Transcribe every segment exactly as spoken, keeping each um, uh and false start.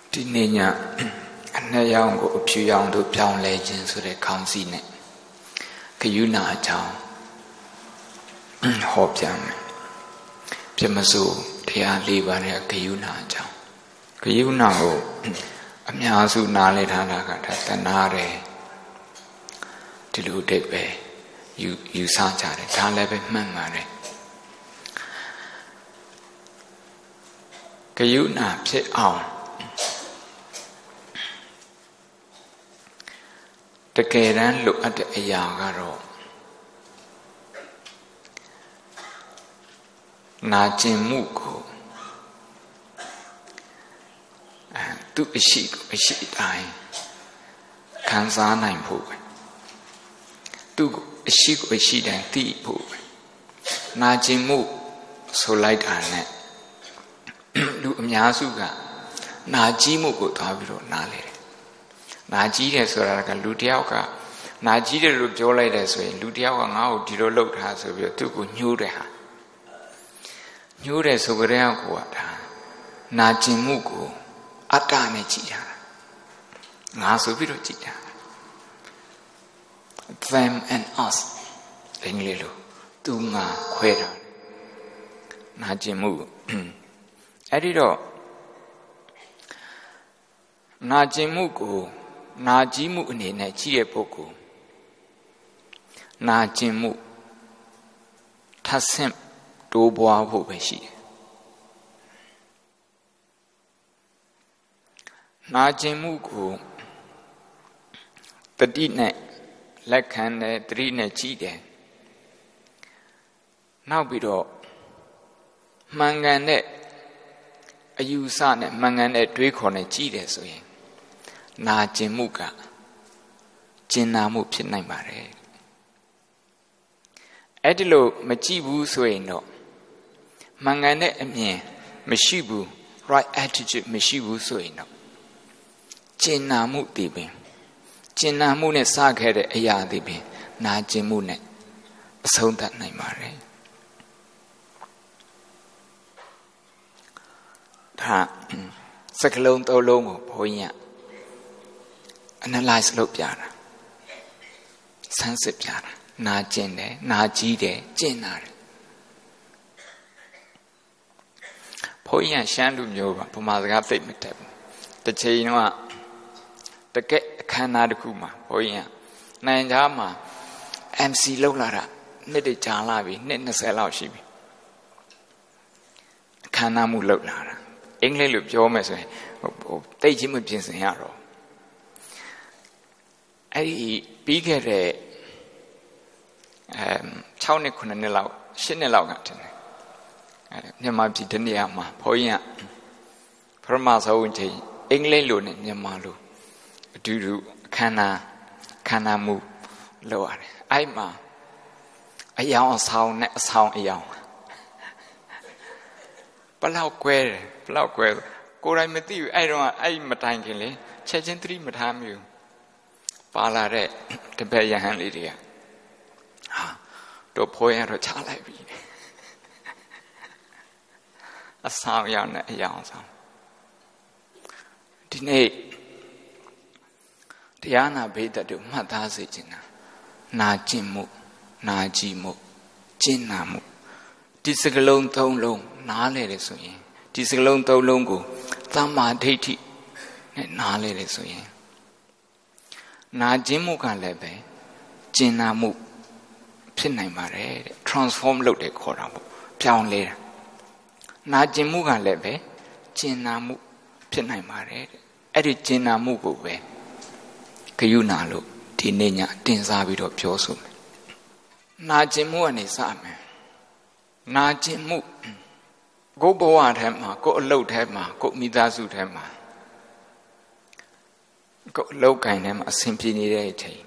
ဒီနေ့ညအနှစ်ရောင်ကိုအဖြူရောင်တို့ပြောင်းလဲခြင်းဆိုတဲ့ခေါင်းစည်းနဲ့ဂယုဏအကြောင်းဟောပြမယ်ပြမစိုးတရားလေးပါးနဲ့ဂယုဏအကြောင်းဂယုဏကိုအများစုနားလည်ထားတာကဒါတဏှာတယ်ဒီလိုအဓိပ္ပာယ်ယူယူဆကြတယ်ဒါလည်းပဲမှန်ပါတယ်ဂယုဏဖြစ်အောင်တကယ်တမ်းလိုအပ်တဲ့အရာကတော့နာကျင်မှုကိုအဲသူအရှိအရှိတိုင်းခံစားနိုင်ဖို့ပဲသူအရှိကိုအရှိတိုင်းသိဖို့ပဲနာကျင်မှုဆိုလိုက်တာနဲ့လူအများစုကနာကြီးမှုကိုသွားပြီးတော့နားလေတယ်နာကြီးတယ်ဆိုတာကလူတယောက်ကနာကြီးတယ်လို့ပြောလိုက်တယ်ဆိုရင်လူတယောက်ကငါ့ကိုဒီလိုလုပ်ထားဆိုပြီးတော့သူ့ကိုညှိုးတယ်ဟာညှိုးတယ်ဆိုကြတဲ့ကောကဒါနာကျင်မှုကိုအတ္တနဲ့ကြည်တာငါဆိုပြီးတော့ကြည်တာ them and us အင်္ဂလိပ်လိုသူငါခွဲတာနာကျင်မှုအဲ့ဒီတော့နာကျင်မှုကိုနာကြီးမှုအနေနဲ့ကြည့်တဲ့ပုဂ္ဂိုလ်နာကျင်မှုထပ်ဆင့်တိုးပွားဖို့ပဲရှိတယ်နာကျင်မှုကိုတတိနဲ့လက်ခံတယ်တတိနဲ့ကြည့်တယ်နောက်ပြီးတော့မှန်ကန်တဲ့အယူဆနဲ့မှန်ကန်တဲ့တွေးခေါ်နဲ့ကြည့်တယ်ဆိုရင်နာကျင်မှုကကျင်နာမှုဖြစ်နိုင်ပါတယ်အဲ့ဒီလိုမကြည့်ဘူးဆိုရင်တော့မှန်ကန်တဲ့အမြင်မရှိဘူး right attitude မရှိဘူးဆိုရင်တော့ကျင်နာမှုတည်ပင်ကျင်နာမှုနဲ့စခဲ့တဲ့အရာတည်ပင်နာကျင်မှုနဲ့အဆုံးသတ်နိုင်ပါတယ်ဒါစကလုံးသုံးလုံးကိုဘုန်းကြီးက analyze လုပ်ပြတာဆန်းစစ်ပြတာနာကျင်တယ်နာကြီးတယ်ကျင်နာတယ်ဘုန်းကြီးကရှမ်းလူမျိုးပါဗမာစကားသိမတတ်ဘူးတစ်ချိန်တော့တကယ်အခမ်းအနားတစ်ခုမှာဘုန်းကြီးကနိုင်သားမှာ M C လုပ်လာတာနှစ်တကြာလာပြီနှစ်၂၀လောက်ရှိပြီအခမ်းအနားမှုလုပ်လာတာအင်္ဂလိပ်လိုပြောမယ်ဆိုရင်ဟိုတိတ်ချင်းမပြင်ဆင်ရတော့အဲ့ဒီပြီးခဲ့တဲ့အဲ၆နှစ်ခုနှစ်လောက်၈နှစ်လောက်ကတင်တယ်အဲမြန်မာပြည်တနေရာမှာဘုန်းကြီးကပထမဆုံးချိန်အင်္ဂလိပ်လိုနဲ့မြန်မာလိုအတူတူအခမ်းအနားခန္ဓာမှုလုပ်ရတယ်အဲ့မှာအယောင်အဆောင်နဲ့အဆောင်အယောင်ဘလောက်ကွဲတယ်ဘလောက်ကွဲကိုယ်တိုင်မသိဘူးအဲ့တော့အဲ့မတိုင်ခင်လေချက်ချင်းသတိမထားမိဘူးပါလာတဲ့တပည့်ယဟန်လေးတွေကဟာတို့ဖိုးရတော့ချလိုက်ပြီအဆောင်အယောင်နဲ့အယောင်ဆောင်ဒီနေ့တရားနာဘေးသက်တို့မှတ်သားစေချင်တာနာကျင်မှုနာကြည်မှုကျင်နာမှုဒီစကလုံးသုံးလုံးနားလဲတယ်ဆိုရင်ဒီစကလုံးသုံးလုံးကိုသမ္မာဒိဋ္ဌိနဲ့နားလဲတယ်ဆိုရင်နာကျင်မှုကလည်းပဲကျင်နာမှုဖြစ်နိုင်ပါတယ်တဲ့ transform လုပ်တယ်ခေါ်တာပေါ့ပြောင်းလဲတာနာကျင်မှုကလည်းပဲကျင်နာမှုဖြစ်နိုင်ပါတယ်တဲ့အဲ့ဒီကျင်နာမှုကိုပဲဂယုဏလို့ဒီနေ့ညတင်စားပြီးတော့ပြောဆိုမယ်နာကျင်မှုကနေစမယ်နာကျင်မှုကိုယ်ဘဝထဲမှာကိုယ်အလုပ်ထဲမှာကိုယ်မိသားစုထဲမှာကိုယ်အလုပ်ကိုင်ထဲမှာအဆင်ပြေနေတဲ့အချိန်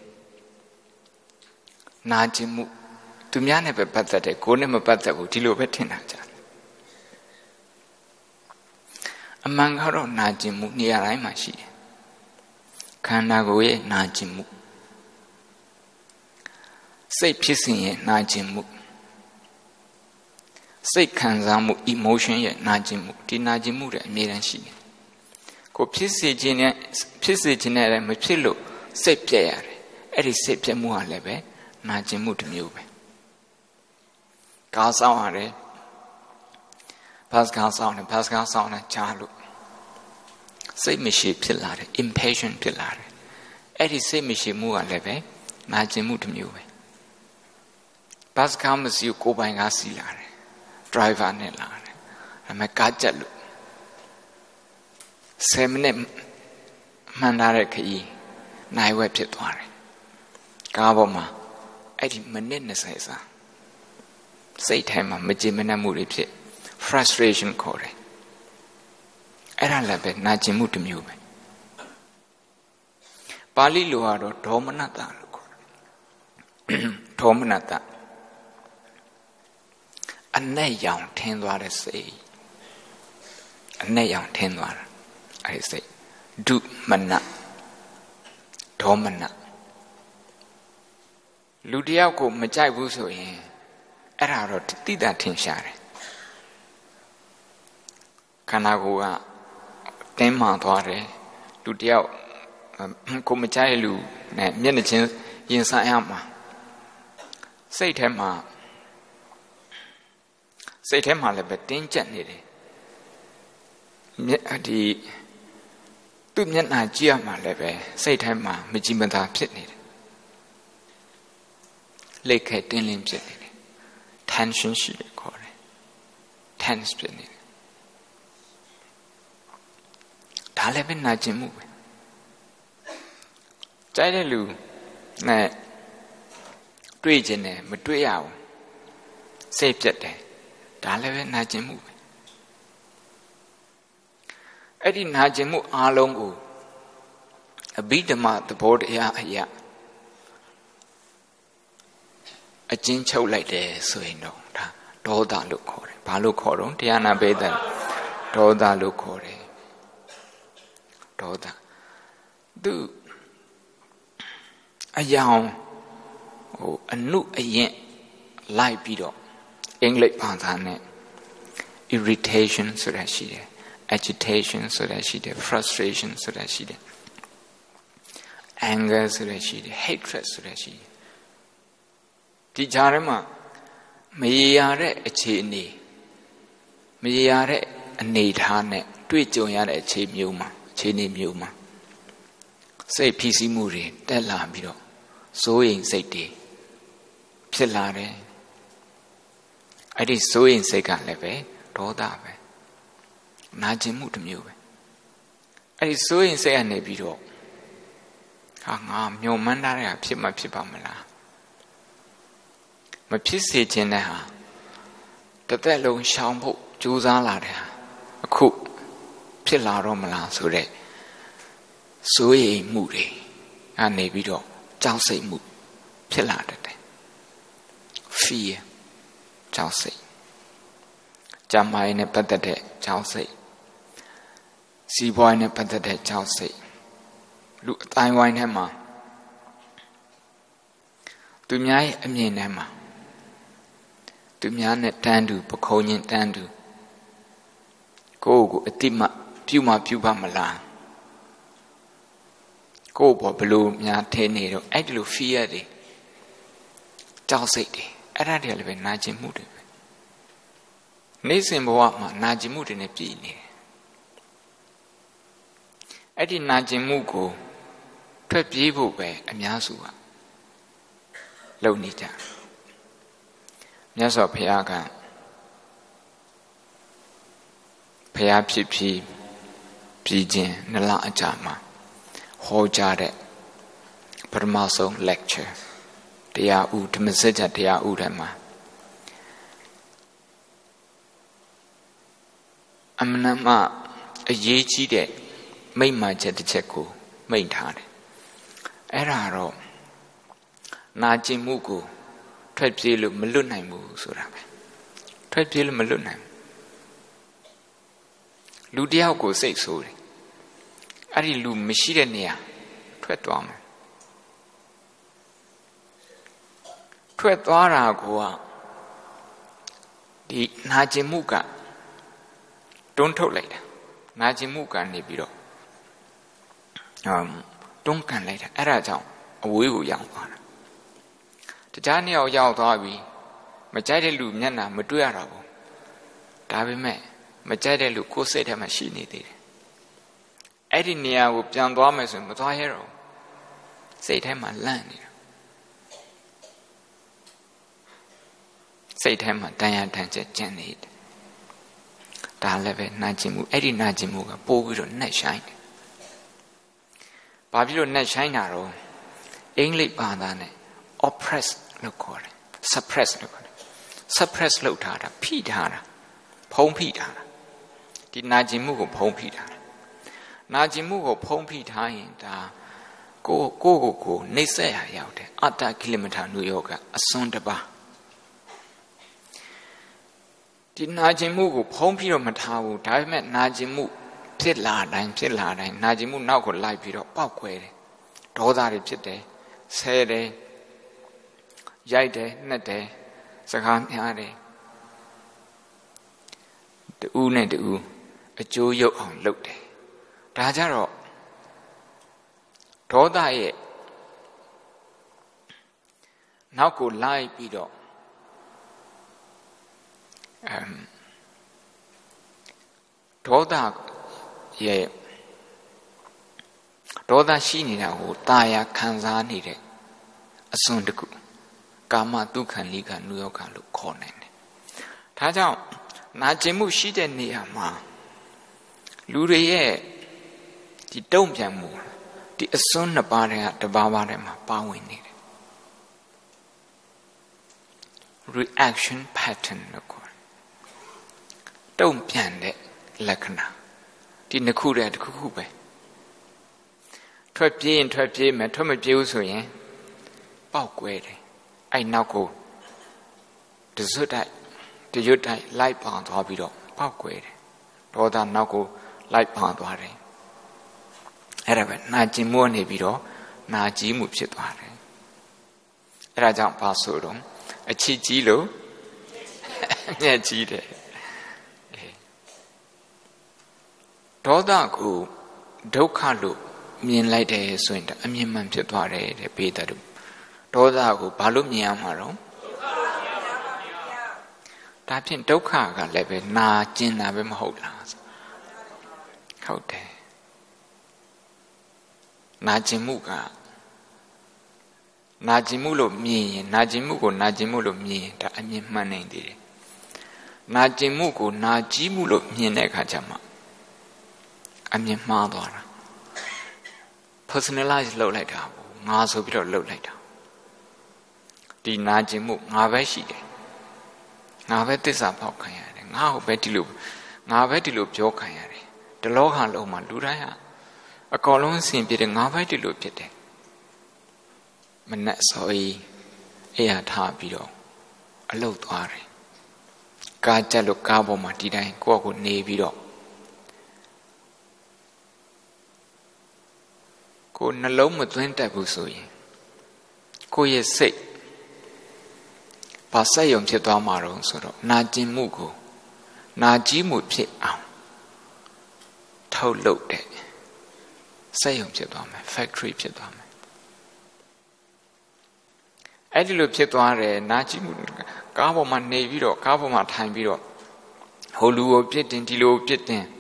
နာကျင်မှုသူများနဲ့ပဲပတ်သက်တယ်ကိုယ်နဲ့မပတ်သက်ဘူးဒီလိုပဲထင်တာကြတယ်အမှန်ကတော့နာကျင်မှုနေရာတိုင်းမှာရှိတယ်ခန္ဓာကိုယ်ရဲ့နာကျင်မှုစိတ်ဖြစ်စဉ်ရဲ့နာကျင်မှုစိတ်ခံစားမှု emotion ရဲ့နာကျင်မှုဒီနာကျင်မှုတွေအမြဲတမ်းရှိတယ်ကိုဖြစ်စေခြင်းနဲ့ဖြစ်စေခြင်းနဲ့လည်းမဖြစ်လို့စိတ်ပြည့်ရတယ်အဲ့ဒီစိတ်ပြည့်မှုကလည်းပဲနာကျင်မှုတစ်မျိုးပဲကားဆောင်ရတယ်ဘတ်ကားဆောင်တယ်ဘတ်ကားဆောင်တယ်ကြားလို့စိတ်မရှိဖြစ်လာတယ် impatient ဖြစ်လာတယ်အဲ့ဒီစိတ်မရှိမှုကလည်းပဲနာကျင်မှုတစ်မျိုးပဲဘတ်ကားမရှိကိုပိုင်ကားစီးလာတယ် driver နဲ့လာတယ်ဒါပေမဲ့ကားကြက်လို့ဆယ်မိနစ်မှန်ထားတဲ့ခရီးနိုင်ဝက်ဖြစ်သွားတယ်ကားပေါ်မှာအဲ့ဒီမိနစ်၂၀စာစိတ်ထဲမှာမကြည်မနှက်မှုတွေဖြစ် frustration ခေါ်တယ်အဲ့ဒါလည်းပဲနာကျင်မှုတစ်မျိုးပဲပါဠိလိုကတော့ဒေါမနတလို့ခေါ်တယ်ဒေါမနတအနဲ့ရောင်ထင်းသွားတဲ့စိတ်အနဲ့ရောင်ထင်းသွားတာအဲ့ဒီစိတ်ဒုမနဒေါမနလူတယောက်ကိုမကြိုက်ဘူးဆိုရင်အဲ့ဒါတော့တိတာထင်ရှားတယ်ခန္ဓာကိုယ်ကတင်းမာသွားတယ်လူတယောက်ကိုမကြိုက်လူနဲ့မျက်နှာချင်းရင်ဆိုင်ရမှာစိတ်ထဲမှာစိတ်ထဲမှာလည်းပဲတင်းကျပ်နေတယ်ဒီသူ့မျက်နှာကြည့်ရမှာလည်းပဲစိတ်ထဲမှာမကြည်မသာဖြစ်နေတယ်လက်ခဲတင်းလင်းဖြစ်နေတယ် tension ရှိတယ်ခေါ်တယ် tense ဖြစ်နေတယ်ဒါလည်းပဲနာကျင်မှုပဲကြိုက်တဲ့လူနဲ့တွေ့ခြင်းနဲ့မတွေ့ရဘူးစိတ်ပြတ်တယ်ဒါလည်းပဲနာကျင်မှုပဲအဲ့ဒီနာကျင်မှုအားလုံးကိုအဘိဓမ္မာသဘောတရားအရာအကျဉ်းချုပ်လိုက်တယ်ဆိုရင်တော့ဒါဒေါသလို့ခေါ်တယ်ဘာလို့ခေါ်တော့တရားနာပိဋကဒေါသလို့ခေါ်တယ်ဒေါသသူအယောင်ဟိုအနုအရင်လိုက်ပြီးတော့အင်္ဂလိပ်ဘာသာနဲ့ irritation ဆိုတာရှိတယ် agitation ဆိုတာရှိတယ် frustration ဆိုတာရှိတယ် anger ဆိုတာရှိတယ် hatred ဆိုတာရှိတယ်ဒီကြားထဲမှာမရေရာတဲ့အခြေအနေမရေရာတဲ့အနေထားနဲ့တွေ့ကြုံရတဲ့အခြေမျိုးမှာအခြေအနေမျိုးမှာစိတ်ဖြစ်စီမှုတွေတက်လာပြီးတော့စိုးရိမ်စိတ်တွေဖြစ်လာတယ်အဲ့ဒီစိုးရိမ်စိတ်ကလည်းပဲဒေါသပဲနာကျင်မှုတစ်မျိုးပဲအဲ့ဒီစိုးရိမ်စိတ်ကနေပြီးတော့ဟာငါမျောမှန်းထားတဲ့ဟာဖြစ်မှဖြစ်ပါမလားမဖြစ်စေခြင်းတဲ့ဟာတစ်သက်လုံးရှောင်ဖို့ကြိုးစားလာတဲ့ဟာအခုဖြစ်လာတော့မလားဆိုတဲ့စိုးရိမ်မှုတွေကနေပြီးတော့ကြောက်စိတ်မှုဖြစ်လာတတ်တယ် fear ကြောက်စိတ်ကြမ်းမာရေးနဲ့ပတ်သက်တဲ့ကြောက်စိတ်စီးပွားရေးနဲ့ပတ်သက်တဲ့ကြောက်စိတ်လူအတိုင်းဝိုင်းထဲမှာသူများရဲ့အမြင်ထဲမှာသူများနဲ့တန်းတူပခုံးချင်းတန်းတူကိုယ့်ကိုအတိမပြုမှပြုပါမလားကိုယ့်ဘောဘလို့များထင်းနေတော့အဲ့ဒီလို fear တွေကြောက်စိတ်တွေအဲ့ဒါတွေလည်းပဲနာကျင်မှုတွေပဲနေ့စဉ်ဘဝမှာနာကျင်မှုတွေနဲ့ပြည့်နေတယ်အဲ့ဒီနာကျင်မှုကိုထွက်ပြေးဖို့ပဲအများစုကလုပ်နေကြမြတ်စွာဘုရားကဘုရားဖြစ်ပြီးပြည်ခြင်းနလအကြာမှာဟောကြားတဲ့ပထမဆုံး lecture တရားဥဓမ္မစကြာတရားဥထဲမှာအမှန်မှအရေးကြီးတဲ့မိန့်မှန်ချက်တစ်ချက်ကိုမိန့်ထားတယ်အဲ့ဒါတော့နာကျင်မှုကိုထွက်ပြေးလို့မလွတ်နိုင်ဘူးဆိုတာပဲထွက်ပြေးလို့မလွတ်နိုင်လူတယောက်ကိုစိတ်ဆိုးတယ်အဲ့ဒီလူမရှိတဲ့နေရာထွက်သွားမယ်ထွက်သွားတာကဒီနာကျင်မှုကတွန်းထုတ်လိုက်တာနာကျင်မှုကနေပြီးတော့တွန်းကန်လိုက်တာအဲ့ဒါကြောင့်အဝေးကိုရောက်သွားတာတခြားနှစ်ယောက်ရောက်သွားပြီမကြိုက်တဲ့လူမျက်နှာမတွေ့ရတော့ဘူးဒါပေမဲ့မကြိုက်တဲ့လူကိုယ်စိတ်ထဲမှာရှိနေသေးတယ်အဲ့ဒီနေရာကိုပြန်သွားမယ်ဆိုရင်မသွားရတော့စိတ်ထဲမှာလန့်နေတာစိတ်ထဲမှာတန်ရာတန်ချက်ကျင်နေတယ်ဒါလည်းပဲနာကျင်မှုအဲ့ဒီနာကျင်မှုကပိုးပြီးတော့နှက်ဆိုင်တယ်ဘာဖြစ်လို့နှက်ဆိုင်တာတော့အင်္ဂလိပ်ဘာသာနဲ့ oppress လို့ခေါ်တယ် suppress လို့ခေါ်တယ် suppress လုပ်ထားတာဖိထားတာဖုံးဖိထားတာဒီနာကျင်မှုကိုဖုံးဖိထားတာနာကျင်မှုကိုဖုံးဖိထားရင်ဒါကိုကိုကိုကိုနှိမ့်ဆက်ရရောက်တယ်အတ္တကိလမထာနုယောကအစွန်းတပါဒီနာကျင်မှုကိုဖုံးပြီးတော့မထားဘူးဒါပေမဲ့နာကျင်မှုဖြစ်လာတိုင်းဖြစ်လာတိုင်းနာကျင်မှုနောက်ကိုလိုက်ပြီးတော့ပောက်ခွဲတယ်ဒေါသတွေဖြစ်တယ်ဆဲတယ်ရိုက်တယ်နှက်တယ်စကားများတယ်တူးနဲ့တူးအကျိုးရုပ်အောင်လုပ်တယ်ဒါကြတော့ဒေါသရဲ့နောက်ကိုလိုက်ပြီးတော့အမ်ဒေါသရဲ့ဒေါသရှိနေတာကိုတာယာခံစားနေတဲ့အစွန်းတကူကာမဒုက္ခလိကနုယောဂလို့ခေါ်နိုင်တယ်ဒါကြောင့်နာကျင်မှုရှိတဲ့နေရာမှာလူတွေရဲ့ဒီတုံ့ပြန်မှုဒီအစွန်းနှစ်ပါးတည်းကတစ်ပါးပါးတည်းမှာပါဝင်နေတယ် reaction pattern လို့ခေါ်တယ်တုံ့ပြန်တဲ့လက္ခဏာဒီနှစ်ခုတည်းတစ်ခုခုပဲထွက်ပြေးရင်ထွက်ပြေးမယ်ထွက်မပြေးဘူးဆိုရင်ပေါက်ကွဲတယ်အဲ့နောက်ကိုတစွတ်တိုက်တရွတ်တိုက်လိုက်ပါသွားပြီးတော့ပေါက်ကွဲတယ်ဒေါသနောက်ကိုလိုက်ပါသွားတယ်အဲ့ဒါပဲနာကျင်မှုနေပြီးတော့နာကြီးမှုဖြစ်သွားတယ်အဲ့ဒါကြောင့်ပါဆိုတော့အချစ်ကြီးလို့မျက်ကြီးတယ်ဒေါသကိုဒုက္ခလို့မြင်လိုက်တယ်ဆိုရင်အမြင်မှန်ဖြစ်သွားတယ်တဲ့ဘေးတတို့ဒေါသကိုဘာလို့မြင်ရမှာတော့ဒါဖြင့်ဒုက္ခကလည်းပဲနာကျင်တာပဲမဟုတ်လားဟုတ်တယ်နာကျင်မှုကနာကျင်မှုလို့မြင်ရင်နာကျင်မှုကိုနာကျင်မှုလို့မြင်ရင်ဒါအမြင်မှန်နိုင်သေးတယ်နာကျင်မှုကိုနာကြီးမှုလို့မြင်တဲ့အခါကျမှအမြင်မှားသွားတာ personalize လုပ်လိုက်တာကိုငါဆိုပြီးတော့လုပ်လိုက်တာဒီနာကျင်မှုငါပဲရှိတယ်ငါပဲသစ္စာပေါက်ခံရတယ်ငါ့ကိုပဲဒီလိုငါပဲဒီလိုပြောခံရတယ်ဒီလောကလုံးမှာလူတိုင်းဟာအကောင်လုံးအစဉ်ပြတဲ့ငါပဲဒီလိုဖြစ်တယ်မနဲ့ဆိုရင်အဲ့ရထားပြီးတော့အလုတ်သွားတယ်ကားကြက်လို့ကားပေါ်မှာဒီတိုင်းကိုယ့်ကိုနေပြီးတော့ကိုယ်နှလုံးမသွင်းတတ်ဘူးဆိုရင်ကိုယ့်ရဲ့စိတ်ဘာဆက်ယုံဖြစ်သွားမှာတော့ဆိုတော့နာကျင်မှုကိုနာကြီးမှုဖြစ်အောင်ထုတ်လုပ်တဲ့ဆက်ယုံဖြစ်သွားမယ် factory ဖြစ်သွားမယ်အဲ့ဒီလိုဖြစ်သွားတယ်နာကြီးမှုကားပေါ်မှာနေပြီးတော့ကားပေါ်မှာထိုင်ပြီးတော့ဟိုလူကိုပြစ်တင်ဒီလိုပြစ်တင်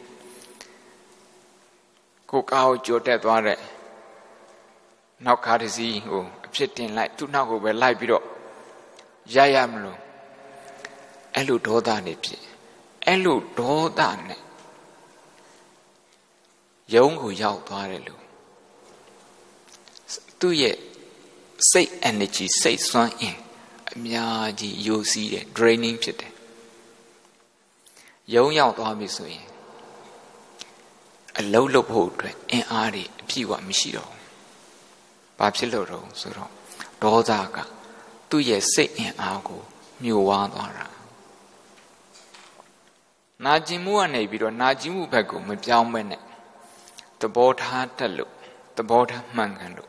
ကိုကားကိုကြော်တက်သွားတဲ့နောက်ကားတစ်စီးဟိုအဖြစ်တင်လိုက်သူ့နောက်ကိုပဲလိုက်ပြီးတော့ရရမလို့အဲ့လိုဒေါသနေဖြစ်အဲ့လိုဒေါသနဲ့ယုံကိုရောက်သွားတယ်လို့သူ့ရဲ့စိတ် energy စိတ်စွမ်းအင်အများကြီးယိုစီးတယ် draining ဖြစ်တယ်ယုံရောက်သွားပြီဆိုရင်အလုံးလုံးဖို့အတွက်အင်အားတွေအပြည့်အဝမရှိတော့ဘူးဘာဖြစ်လို့တော့ဆိုတော့ဒေါသကသူ့ရဲ့စိတ်အင်အားကိုမြို့ဝါသွားတာနာကျင်မှုကနေပြီးတော့နာကျင်မှုဘက်ကိုမပြောင်းမဲ့နဲ့သဘောထားတတ်လို့သဘောထားမှန်ကန်လို့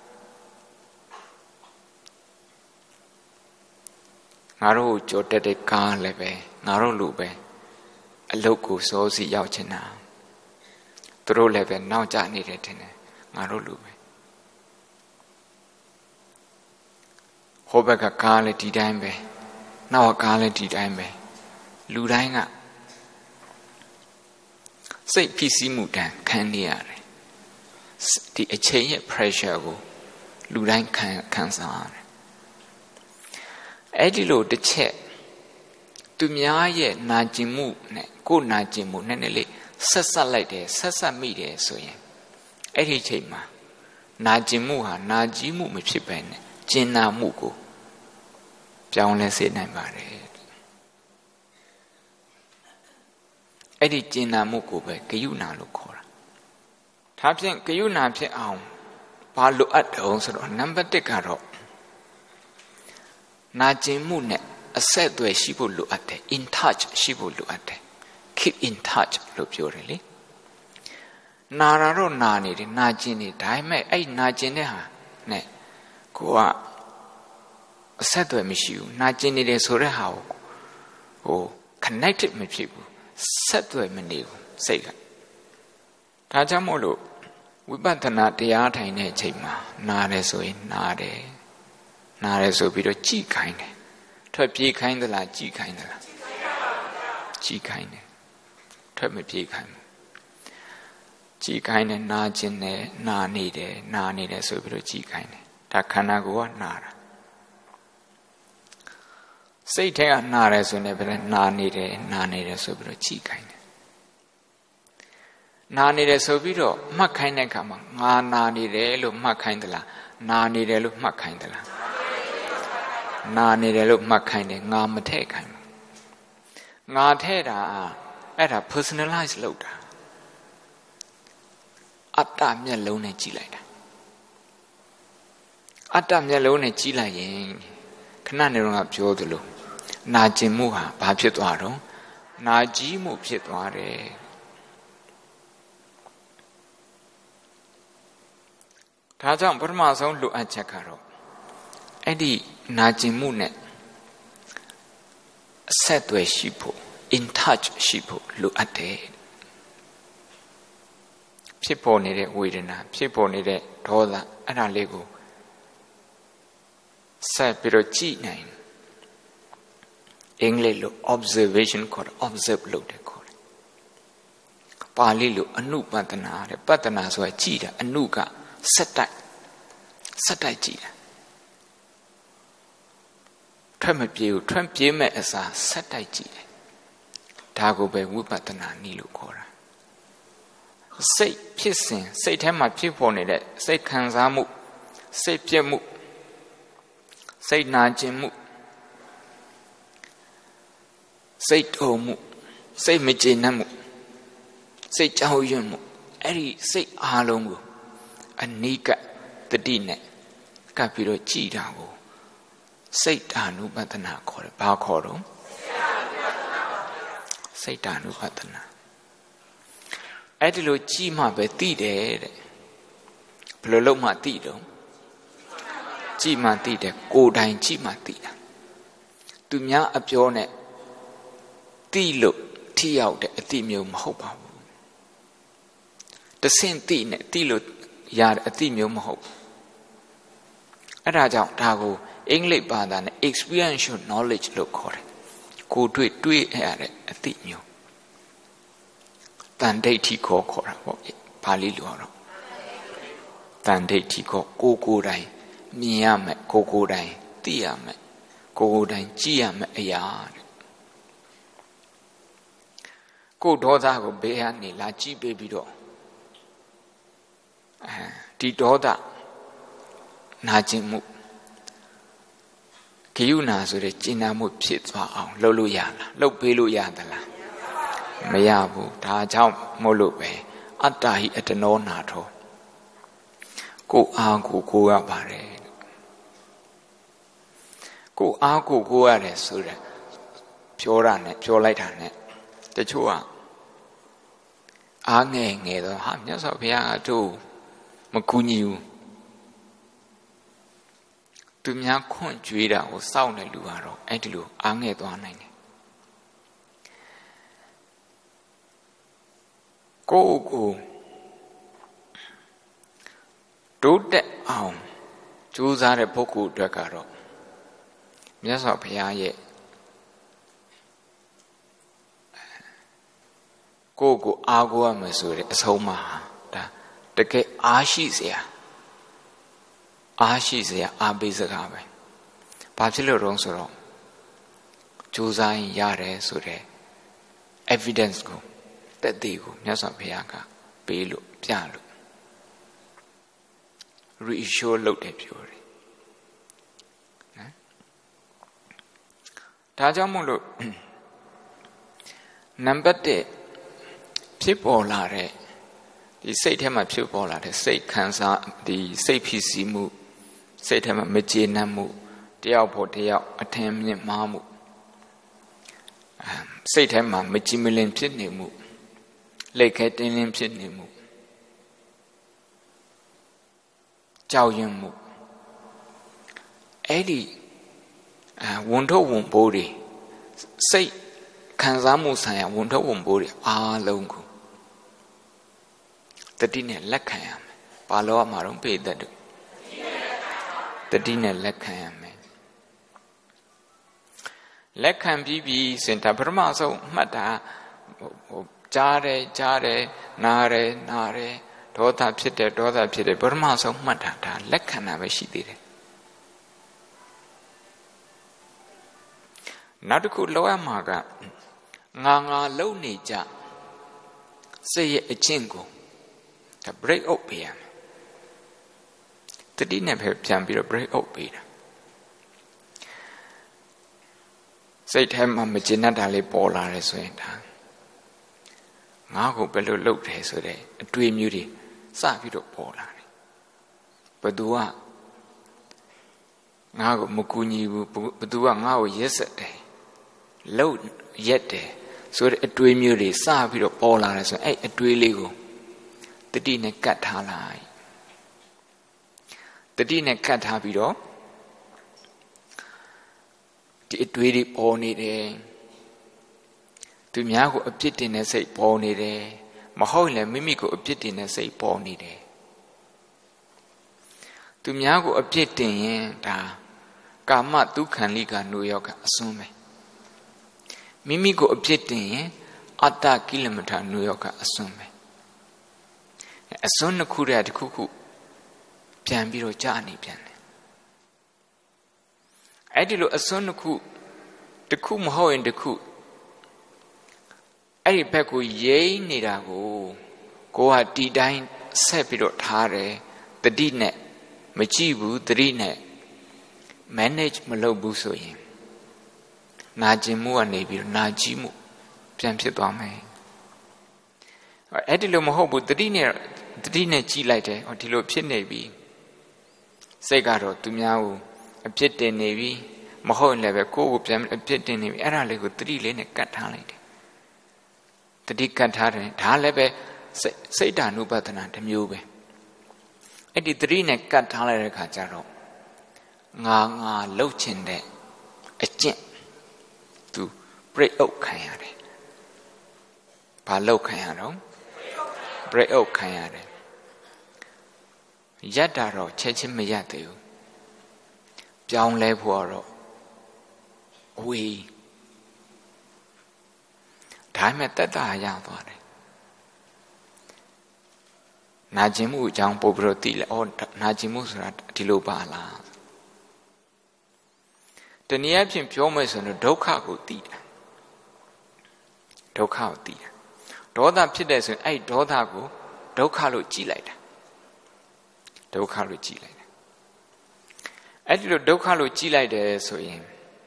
ငါတို့ကြော်တက်တဲ့ကားလည်းပဲငါတို့လိုပဲအလုတ်ကိုစောစီရောက်ချင်တာသူတို့လည်းပဲနောက်ကျနေတယ်ထင်တယ်ငါတို့လူပဲဟိုဘက်ကကားလည်းဒီတိုင်းပဲနောက်ကကားလည်းဒီတိုင်းပဲလူတိုင်းကစိတ်ဖိစီးမှုတန်ခံနေရတယ်ဒီအချိန်ရဲ့ pressure ကိုလူတိုင်းခံခံစားရတယ်အဲ့ဒီလိုတစ်ချက်သူများရဲ့နာကျင်မှုနဲ့ကိုယ်နာကျင်မှုနဲ့နဲ့လေးဆက်ဆက်လိုက်တယ်ဆက်ဆက်မိတယ်ဆိုရင်အဲ့ဒီချိန်မှာနာကျင်မှုဟာနာကြီးမှုမဖြစ်ပဲနဲ့ကျင်နာမှုကိုပြောင်းလဲစေနိုင်ပါတယ်အဲ့ဒီကျင်နာမှုကိုပဲဂယုဏလို့ခေါ်တာဒါဖြင့်ဂယုဏဖြစ်အောင်ဘာလိုအပ်တုံးဆိုတော့နံပါတ်တစ်ကတော့နာကျင်မှုနဲ့အဆက်အသွယ်ရှိဖို့လိုအပ်တယ် in touch ရှိဖို့လိုအပ်တယ် keep in touch လို့ပြောတယ်လေနာတာတော့နာနေတယ်နာကျင်နေဒါပေမဲ့အဲ့နာကျင်တဲ့ဟာနဲ့ကိုကအဆက်အသွယ်မရှိဘူးနာကျင်နေတယ်ဆိုတဲ့ဟာကိုဟို connected မဖြစ်ဘူးဆက်သွယ်မနေဘူးစိတ်ကဒါကြောင့်မို့လို့ဝိပဿနာတရားထိုင်တဲ့အချိန်မှာနာတယ်ဆိုရင်နာတယ်နာတယ်ဆိုပြီးတော့ကြည်ခိုင်းတယ်ထွက်ပြေးခိုင်းသလားကြည်ခိုင်းသလားကြည်ခိုင်းတယ်ထွက်မပြေးခိုင်းဘူးကြည်ခိုင်းတယ်နာကျင်တယ်နာနေတယ်နာနေတယ်ဆိုပြီးတော့ကြည်ခိုင်းတယ်ဒါခန္ဓာကိုယ်ကနာတာစိတ်ထဲကနာတယ်ဆိုရင်လည်းနာနေတယ်နာနေတယ်ဆိုပြီးတော့ကြည်ခိုင်းတယ်နာနေတယ်ဆိုပြီးတော့မှတ်ခိုင်းတဲ့အခါမှာငါနာနေတယ်လို့မှတ်ခိုင်းသလားနာနေတယ်လို့မှတ်ခိုင်းသလားနာနေတယ်လို့မှတ်ခိုင်းတယ်ငါမထည့်ခိုင်းဘူးငါထည့်တာအဲ့ဒါ personalize လုပ်တာအတ္တမျက်လုံးနဲ့ကြည့်လိုက်တာအတ္တမျက်လုံးနဲ့ကြည့်လိုက်ရင်ခဏနေတော့ပြောသလိုနာကျင်မှုဟာဘာဖြစ်သွားတော့နာကြီးမှုဖြစ်သွားတယ်ဒါကြောင့်ပထမဆုံးလိုအပ်ချက်ကတော့အဲ့ဒီနာကျင်မှုနဲ့အဆက်အသွယ်ရှိဖို့ in touch ရှိဖို့လိုအပ်တယ်ဖြစ်ပေါ်နေတဲ့ဝေဒနာဖြစ်ပေါ်နေတဲ့ဒေါသအဲ့ဒါလေးကိုဆက်ပြီးတော့ကြည့်နိုင်အင်္ဂလိပ်လို observation ခေါ်တယ် observe လုပ်တယ်ခေါ်တယ်ပါဠိလိုအနုပတနာတဲ့ပတနာဆိုတာကြည့်တာအနုကဆက်တိုက်ဆက်တိုက်ကြည့်တာထွက်မပြေဘူးထွက်ပြေးမဲ့အစားဆက်တိုက်ကြည့်တယ်ဒါကိုပဲဝိပဿနာနည်းလို့ခေါ်တာစိတ်ဖြစ်စဉ်စိတ်ထဲမှာဖြစ်ပေါ်နေတဲ့စိတ်ခံစားမှုစိတ်ပြည့်မှုစိတ်နာကျင်မှုစိတ်ထုံမှုစိတ်မကျေနပ်မှုစိတ်ကြောက်ရွံ့မှုအဲ့ဒီစိတ်အားလုံးကိုအနိကတတိနဲ့ကပ်ပြီးတော့ကြည်တာကိုစိတ်ဓာနုပတနာခေါ်တယ်ဘာခေါ်တော့စိတ်ဓာနုပတနာအဲ့ဒီလိုကြည်မှပဲသိတယ်တဲ့ဘယ်လိုလုပ်မှသိတော့ကြည်မှသိတယ်ကိုယ်တိုင်ကြည်မှသိတာသူများအပြောနဲ့သိလို့ထိရောက်တဲ့အသိမျိုးမဟုတ်ပါဘူးတဆင့်သိနဲ့သိလို့ရတဲ့အသိမျိုးမဟုတ်ဘူးအဲ့ဒါကြောင့်ဒါကိုအင်္ဂလိပ်ဘာသာနဲ့ experiential knowledge လို့ခေါ်တယ်ကိုယ်တွေ့တွေ့ရတဲ့အသိမျိုးတန်ဒိဋ္ဌိခေါ်ခေါ်တာပေါ့ပါဠိလိုတော့တန်ဒိဋ္ဌိခေါ်ကိုယ်ကိုယ်တိုင်မြင်ရမယ်ကိုယ်ကိုယ်တိုင်သိရမယ်ကိုယ်ကိုယ်တိုင်ကြည့်ရမယ်အရာတဲ့ကိုယ်ဒေါသကိုဘေးကနေလာကြည့်ပေးပြီးတော့အဲဒီဒေါသနာကျင်မှုဂယုဏဆိုတဲ့ကျင်နာမှုဖြစ်သွားအောင်လုပ်လို့ရလားလုပ်ပေးလို့ရသလားမရဘူးဒါကြောင့်မို့လို့ပဲအတ္တဟိအတ္တနောနာထောကိုအားကိုကိုရပါတယ်ကိုအားကိုကိုရတယ်ဆိုတဲ့ပြောတာနဲ့ပြောလိုက်တာနဲ့တချို့ကအားငယ်ငယ်တော့ဟာမြတ်စွာဘုရားကတို့မကူညီဘူးသူများခွန့်ကြွေးတာကိုစောင့်နေလူကတော့အဲ့ဒီလိုအားငယ်သွားနိုင်တယ်ကိုကိုတိုးတက်အောင်ကြိုးစားတဲ့ပုဂ္ဂိုလ်အတွက်ကတော့မြတ်စွာဘုရားရဲ့ကိုယ့်ကိုအားကိုးရမယ်ဆိုတဲ့အဆုံးအမဒါတကယ်အားရှိစရာအားရှိစရာအားပေးစကားပဲဘာဖြစ်လို့တော့ဆိုတော့ကြိုးစားရင်ရတယ်ဆိုတဲ့ evidence ကိုတက်သေးကိုမြတ်စွာဘုရားကပေးလို့ပြလို့ reassure လုပ်တယ်ပြောတယ်နော်ဒါကြောင့်မို့လို့နံပါတ်oneဖြစ်ပေါ်လာတဲ့ဒီစိတ်ထဲမှာဖြစ်ပေါ်လာတဲ့စိတ်ခံစားဒီစိတ်ဖြစ်စီမှုစိတ်ထဲမှာမကျေနပ်မှုတယောက်ဖို့တယောက်အထင်မြင်မှားမှုစိတ်ထဲမှာမကြည်မလင်ဖြစ်နေမှုလက်ခဲတင်းလင်းဖြစ်နေမှုကြောက်ရွံ့မှုအဲ့ဒီဝန်ထုတ်ဝန်ပိုးတွေစိတ်ခံစားမှုဆိုင်ရာဝန်ထုတ်ဝန်ပိုးတွေအားလုံးကိုတတိနဲ့လက်ခံရမယ်။ဘာလို့အမှာတော့ပိဋကတ်တတိနဲ့လက်ခံရမယ်။လက်ခံပြီးပြီးစင်တာပထမဆုံးမှတ်တာဟိုကြားတယ်ကြားတယ်နားတယ်နားတယ်ဒေါသဖြစ်တယ်ဒေါသဖြစ်တယ်ပထမဆုံးမှတ်တာဒါလက်ခံတာပဲရှိသေးတယ်။နောက်တစ်ခုလောက်ရမှာကငါငါလုံနေကြစိတ်ရဲ့အကျင့်ကိုဒါ break out ပေးရမယ်တတိနဲ့ပဲပြန်ပြီးတော့ break out ပေးတာစိတ်ထဲမှာမကျေနပ်တာလေးပေါ်လာတယ်ဆိုရင်ဒါငါ့ကိုဘယ်လိုလုပ်တယ်ဆိုတဲ့အတွေ့အမျိုးတွေစပြီးတော့ပေါ်လာတယ်ဘယ်သူကငါ့ကိုမကူညီဘူးဘယ်သူကငါ့ကိုရက်ဆက်တယ်လှုပ်ရက်တယ်ဆိုတဲ့အတွေ့အမျိုးတွေစပြီးတော့ပေါ်လာတယ်ဆိုရင်အဲ့အတွေ့လေးကိုတတိနဲ့ကတ်ထားလိုက်တတိနဲ့ကတ်ထားပြီးတော့ဒီအတွေ့တွေပေါ်နေတယ်သူများကိုအပြစ်တင်တဲ့စိတ်ပေါ်နေတယ်မဟုတ်ရင်လည်းမိမိကိုအပြစ်တင်တဲ့စိတ်ပေါ်နေတယ်သူများကိုအပြစ်တင်ရင်ဒါကာမဒုက္ခလိကနှုတ်ရောက်ကအစွန်းပဲမိမိကိုအပြစ်တင်ရင်အတ္တကိလမထနှုတ်ရောက်ကအစွန်းပဲအစွန်းနှစ်ခုတည်းတစ်ခုခုပြန်ပြီးတော့ကြာနေပြန်တယ်အဲ့ဒီလိုအစွန်းနှစ်ခုတစ်ခုမဟုတ်ရင်တစ်ခုအဲ့ဒီဘက်ကိုရိမ့်နေတာကိုကိုကတီတိုင်းဆက်ပြီးတော့ထားတယ်တတိနဲ့မကြည့်ဘူးတတိနဲ့ manage မလုပ်ဘူးဆိုရင်နာကျင်မှုကနေပြီးတော့နာကြည့်မှုပြန်ဖြစ်သွားမယ်အဲ့ဒီလိုမဟုတ်ဘူးတတိနဲ့တတိနဲ့ကြည့်လိုက်တယ်ဟောဒီလိုဖြစ်နေပြီစိတ်ကတော့သူများကိုအပြစ်တင်နေပြီမဟုတ်ရင်လည်းပဲကိုယ့်ကိုပြန်အပြစ်တင်နေပြီအဲ့ဒါလေးကိုတတိလေးနဲ့ကတ်ထားလိုက်တယ်တတိကတ်ထားတယ်ဒါလည်းပဲစိတ်ဓာနုပဒနာတစ်မျိုးပဲအဲ့ဒီတတိနဲ့ကတ်ထားလိုက်တဲ့ခါကျတော့ငါငါလှုပ်ချင်တဲ့အကျင့်သူbreak out ခံရတယ်ဘာလှုပ်ခံရတော့ break out ခံရတယ်ရတ်တာတော့ချက်ချင်းမရသေးဘူးပြောင်းလဲဖို့တော့အဝေးဒါမှတက်တာရသွားတယ်နာကျင်မှုအကြောင်းပို့ပြီးတော့သိလဲဩနာကျင်မှုဆိုတာဒီလိုပါလားတနည်းအားဖြင့်ပြောမယ်ဆိုရင်ဒုက္ခကိုသိတာဒုက္ခကိုသိတာဒေါသဖြစ်တဲ့ဆိုရင်အဲ့ဒေါသကိုဒုက္ခလို့ကြည်လိုက်တာဒုက္ခလို့ကြည်လိုက်တာအဲ့ဒီလိုဒုက္ခလို့ကြည်လိုက်တယ်ဆိုရင်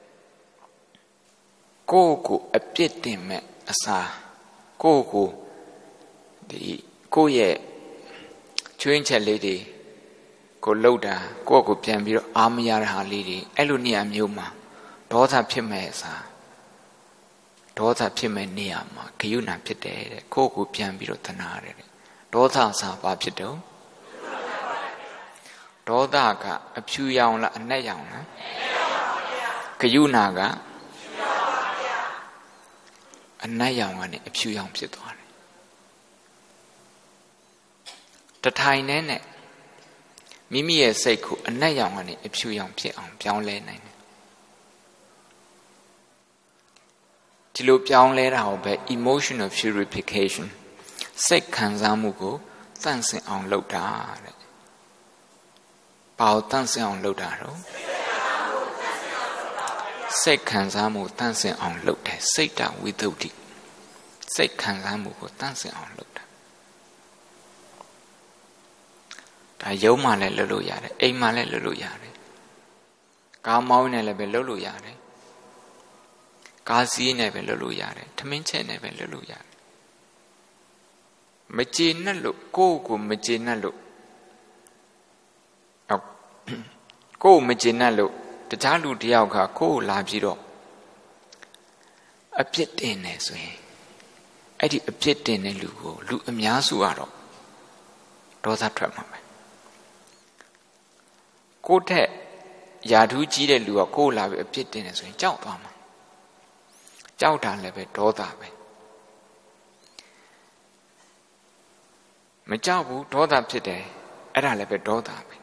ကိုယ့်ကိုအပြစ်တင်မဲ့အစားကိုယ့်ကိုဒီကိုယ့်ရဲ့ချွင်းချက်လေးတွေကိုလှုပ်တာကိုယ့်ကိုပြန်ပြီးတော့အာမရတဲ့ဟာလေးတွေအဲ့လိုနေရာမျိုးမှာဒေါသဖြစ်မဲ့အစားဒေါသဖြစ်မဲ့နေရာမှာဂယုဏဖြစ်တယ်တဲ့ကိုယ့်ကိုပြန်ပြီးတော့သနာရတယ်တဲ့ဒေါသအစားဘာဖြစ်တော့ဒေါသကအဖြူရောင်လားအနက်ရောင်လားဂယုဏကအနက်ရောင်ကနေအဖြူရောင်ဖြစ်သွားတယ်တထိုင်နဲ့နဲ့မိမိရဲ့စိတ်ကိုအနက်ရောင်ကနေအဖြူရောင်ဖြစ်အောင်ပြောင်းလဲနိုင်တယ်ဒီလိုပြောင်းလဲတာကိုပဲ emotional purification စိတ်ခံစားမှုကိုတန့်စင်အောင်လုပ်တာတဲ့ဘာကိုတန့်စင်အောင်လုပ်တာတော့စိတ်ခံစားမှုတန့်စင်အောင်လုပ်တယ်စိတ်တဝိသုဒ္ဓိစိတ်ခံစားမှုကိုတန့်စင်အောင်လုပ်တာဒါယုံမှလည်းလုပ်လို့ရတယ်အိမ်မှလည်းလုပ်လို့ရတယ်ကားမောင်းနဲ့လည်းပဲလုပ်လို့ရတယ်ကားစီးနဲ့ပဲလုပ်လို့ရတယ်ထမင်းချက်နဲ့ပဲလုပ်လို့ရတယ်မကျေနပ်လို့ကိုယ့်ကိုမကျေနပ်လို့ကိုယ်မကျေနပ်လို့တခြားလူတယောက်ကကိုယ်လာပြီးတော့အပြစ်တင်နေဆိုရင်အဲ့ဒီအပြစ်တင်တဲ့လူကိုလူအများစုကတော့ဒေါသထွက်မှာပဲကိုယ့်ထက်ယာထူးကြီးတဲ့လူကကိုယ်လာပြီးအပြစ်တင်နေဆိုရင်ကြောက်သွားမှာကြောက်တာလည်းပဲဒေါသပဲမကြောက်ဘူးဒေါသဖြစ်တယ်အဲ့ဒါလည်းပဲဒေါသပဲ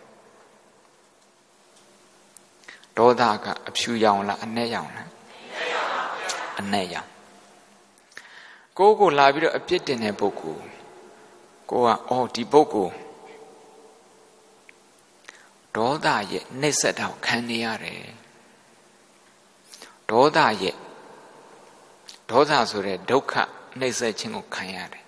ဒေါသကအဖြူရောင်လားအနက်ရောင်လားအနက်ရောင်ကိုယ်ကိုလာပြီးတော့အပြစ်တင်တဲ့ပုဂ္ဂိုလ်ကိုကအော်ဒီပုဂ္ဂိုလ်ဒေါသရဲ့နှိပ်စက်တာကိုခံနေရတယ်ဒေါသရဲ့ဒေါသဆိုတဲ့ဒုက္ခနှိပ်စက်ခြင်းကိုခံရတယ်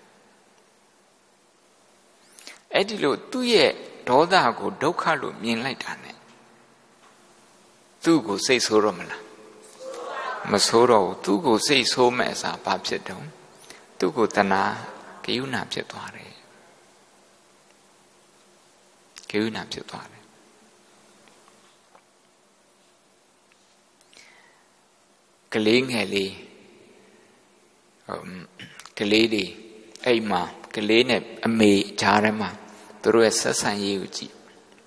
အဲ့ဒီလိုသူ့ရဲ့ဒေါသကိုဒုက္ခလို့မြင်လိုက်တာ ਨੇ သူ့ကိုစိတ်ဆိုးတော့မလားမဆိုးတော့ဘူးသူ့ကိုစိတ်ဆိုးမဲ့အစားဘာဖြစ်တုံးသူ့ကိုတဏှာဂယုဏဖြစ်သွားတယ်ဂယုဏဖြစ်သွားတယ်ကလေးငယ်လေးကလေးတွေအဲ့မှာကလေးနဲ့အမေကြားထဲမှာသူတို့ရဲ့ဆက်ဆံရေးကိုကြည့်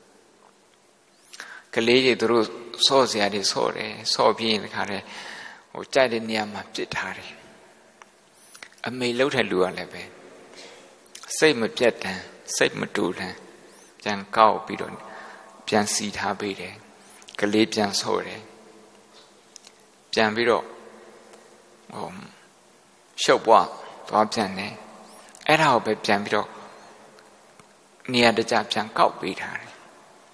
ကလေးတွေသူတို့ဆော့စရာတွေဆော့တယ်ဆော့ပြီးရင်တခါတည်းဟိုကြိုက်တဲ့နေရာမှာပြစ်ထားတယ်အမေလှုပ်တဲ့လူကလည်းပဲစိတ်မပြတ်တမ်းစိတ်မတူတမ်းပြန်ကောက်ပြီးတော့ပြန်စီထားပေးတယ်ကလေးပြန်ဆော့တယ်ပြန်ပြီးတော့ဟိုရှုပ်ပွားသွားပြန်တယ်အဲ့ဒါကိုပဲပြန်ပြီးတော့နေရာတကျပြန်ကောက်ပေးထားတယ်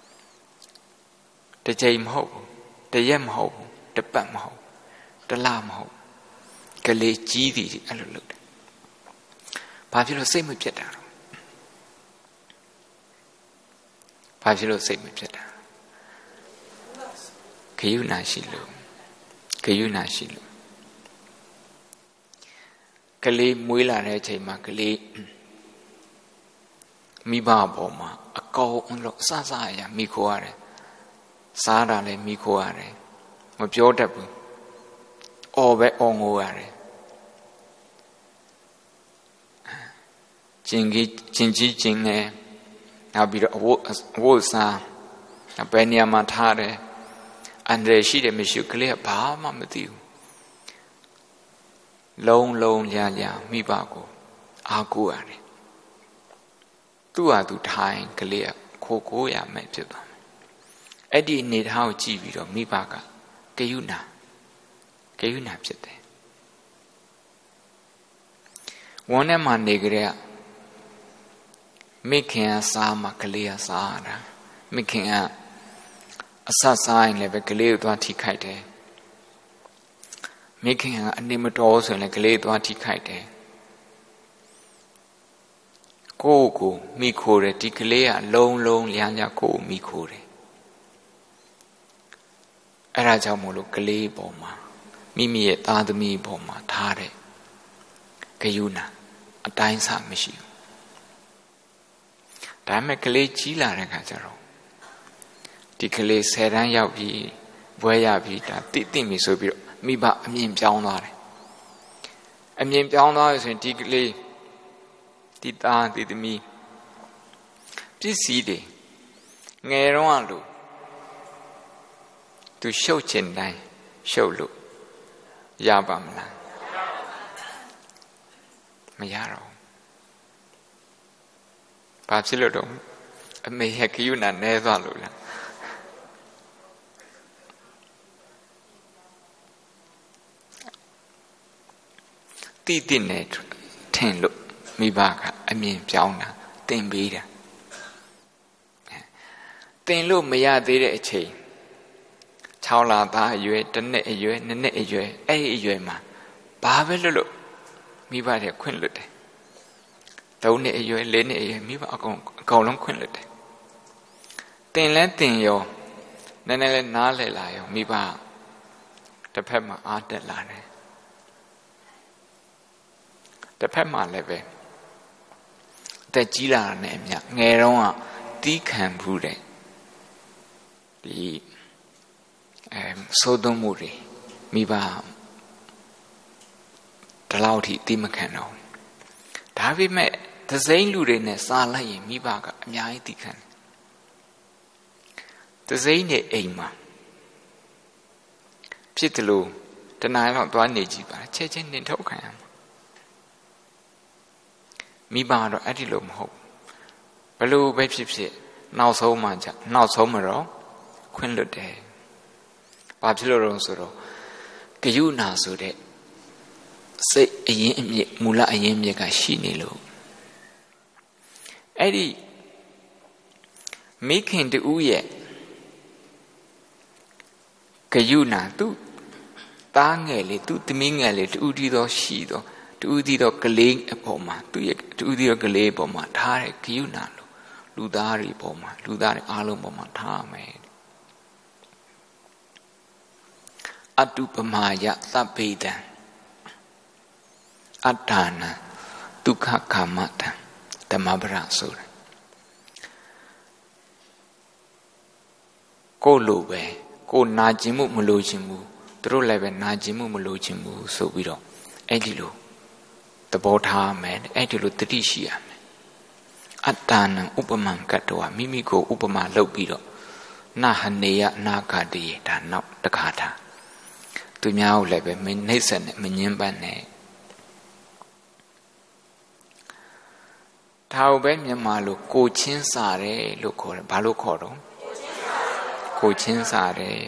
တစ်ချိန်မဟုတ်ဘူးတစ်ရက်မဟုတ်ဘူးတစ်ပတ်မဟုတ်တစ်လမဟုတ်ကလေးကြီးသည်အဲ့လိုလုပ်တယ်ဘာဖြစ်လို့စိတ်မဖြစ်တာတော့ဘာဖြစ်လို့စိတ်မဖြစ်တာဂယုဏရှိလို့ဂယုဏရှိလို့ကလေးမွေးလာတဲ့အချိန်မှာကလေးမိဘပေါ်မှာအကောင်းလို့စစအရာမိခိုးရတယ်စားတာလည်းမိခိုးရတယ်မပြောတတ်ဘူးအော်ပဲအော်ငိုရတယ်ကျင်ကြီးကျင်ကြီးကျင်နေနောက်ပြီးတော့အဝတ်အဝတ်စားဘယ်နေရာမှာထားတယ်အန္တရာယ်ရှိတယ်မရှိဘူးကလေးကဘာမှမသိဘူးလုံးလုံးလျားလျားမိဘကိုအားကိုးရတယ်သူ့ဟာသူထိုင်ကလေးကခိုးကိုးရမယ်ဖြစ်သွားမယ်အဲ့ဒီအနေထားကိုကြည့်ပြီးတော့မိဘကဂယုဏဂယုဏဖြစ်တယ်ဝန်းထဲမှာနေကြတဲ့မိခင်ကစားမှကလေးကစားရတာမိခင်ကအဆစားရင်လည်းပဲကလေးကိုသွားထိခိုက်တယ်မိခင်ကအနေမတော်ဆိုရင်လည်းကလေးသွားထိခိုက်တယ်ကိုယ့်ကိုမိခိုးတယ်ဒီကလေးကလုံးလုံးလျားလျားကိုယ်မိခိုးတယ်အဲ့ဒါကြောင့်မို့လို့ကလေးပေါ်မှာမိမိရဲ့သားသမီးပေါ်မှာထားတဲ့ဂယုဏအတိုင်းအဆမရှိဘူးဒါပေမဲ့ကလေးကြီးလာတဲ့ခါကျတော့ဒီကလေးဆယ်တန်းရောက်ပြီးဘွဲရပြီးဒါတိတိမိဆိုပြီးတော့မိဘအမြင်ပြောင်းသွားတယ်အမြင်ပြောင်းသွားရဆိုရင်ဒီကလေးဒီသားဒီသမီးပစ္စည်းတွေငယ်တော့လို့သူရှုပ်ချင်တိုင်းရှုပ်လို့ရပါမလားမရတော့ဘာဖြစ်လို့တော့အမေရဲ့ခရုဏာနဲသွားလို့လားတိတိနဲ့ထင်လို့မိဘကအမြင်ပြောင်းတာတင်ပေးတာတင်လို့မရသေးတဲ့အချိန်၆လသားအရွယ်တစ်နှစ်အရွယ်နှစ်နှစ်အရွယ်အဲ့ဒီအရွယ်မှာဘာပဲလို့လို့မိဘတွေခွင့်လွတ်တယ်သုံးနှစ်အရွယ်လေးနှစ်အရွယ်မိဘအကုန်အကုန်လုံးခွင့်လွတ်တယ်တင်လဲတင်ရောနည်းနည်းလေးနားလည်လာရောမိဘတစ်ဖက်မှာအားတက်လာတယ်တစ်ဖက်မှာလည်းပဲအသက်ကြီးလာတဲ့နဲ့အမျှငယ်တော့ကတီးခံဘူးတဲ့ဒီအဲသိုးသွင်းမှုတွေမိဘဒီလောက်ထိတီးမခံတော့ဒါပေမဲ့သစိမ့်လူတွေနဲ့စားလိုက်ရင်မိဘကအများကြီးတီးခံသစိမ့်နဲ့အိမ်မှာဖြစ်တယ်လို့တနားလောက်သွားနေကြည့်ပါချက်ချင်းနှင်ထုတ်ခံရမှာမိဘတော့အဲ့ဒီလိုမဟုတ်ဘလို့ပဲဖြစ်ဖြစ်နောက်ဆုံးမှじゃနောက်ဆုံးမှာတော့ခွင့်လွတ်တယ်ဘာဖြစ်လို့လဲဆိုတော့ဂယုဏဆိုတဲ့စိတ်အရင်အမြစ်မူလအရင်မြစ်ကရှိနေလို့အဲ့ဒီမိခင်တူရဲ့ဂယုဏသူတားငယ်လေးသူသမီးငယ်လေးတူတီတော့ရှိတော့တူတီတော့ကလေးအပေါ်မှာသူရဲ့တူတီတော့ကလေးအပေါ်မှာထားတဲ့ဂယုဏလို့လူသားတွေပေါ်မှာလူသားတွေအားလုံးပေါ်မှာထားမယ်အတုပမာယသဗ္ဗေတံအတ္ထာနံဒုက္ခကာမတံဓမ္မပရဆိုတာကိုလိုပဲကိုနာကျင်မှုမလိုချင်ဘူးသူတို့လည်းပဲနာကျင်မှုမလိုချင်ဘူးဆိုပြီးတော့အဲ့ဒီလိုသဘောထားမယ်အဲ့ဒီလိုတတိရှိရမယ်အတ္တနံဥပမံကတ္တဝမိမိကိုဥပမာလုပ်ပြီးတော့နာဟနေယနာဂတိဒါနောက်တခါထားသူများကိုလည်းပဲမနှိမ့်ဆက်နဲ့မငင်းပန်းနဲ့ဒါကိုပဲမြန်မာလိုကိုချင်းစာတယ်လို့ခေါ်တယ်ဘာလို့ခေါ်တော့ကိုချင်းစာတယ်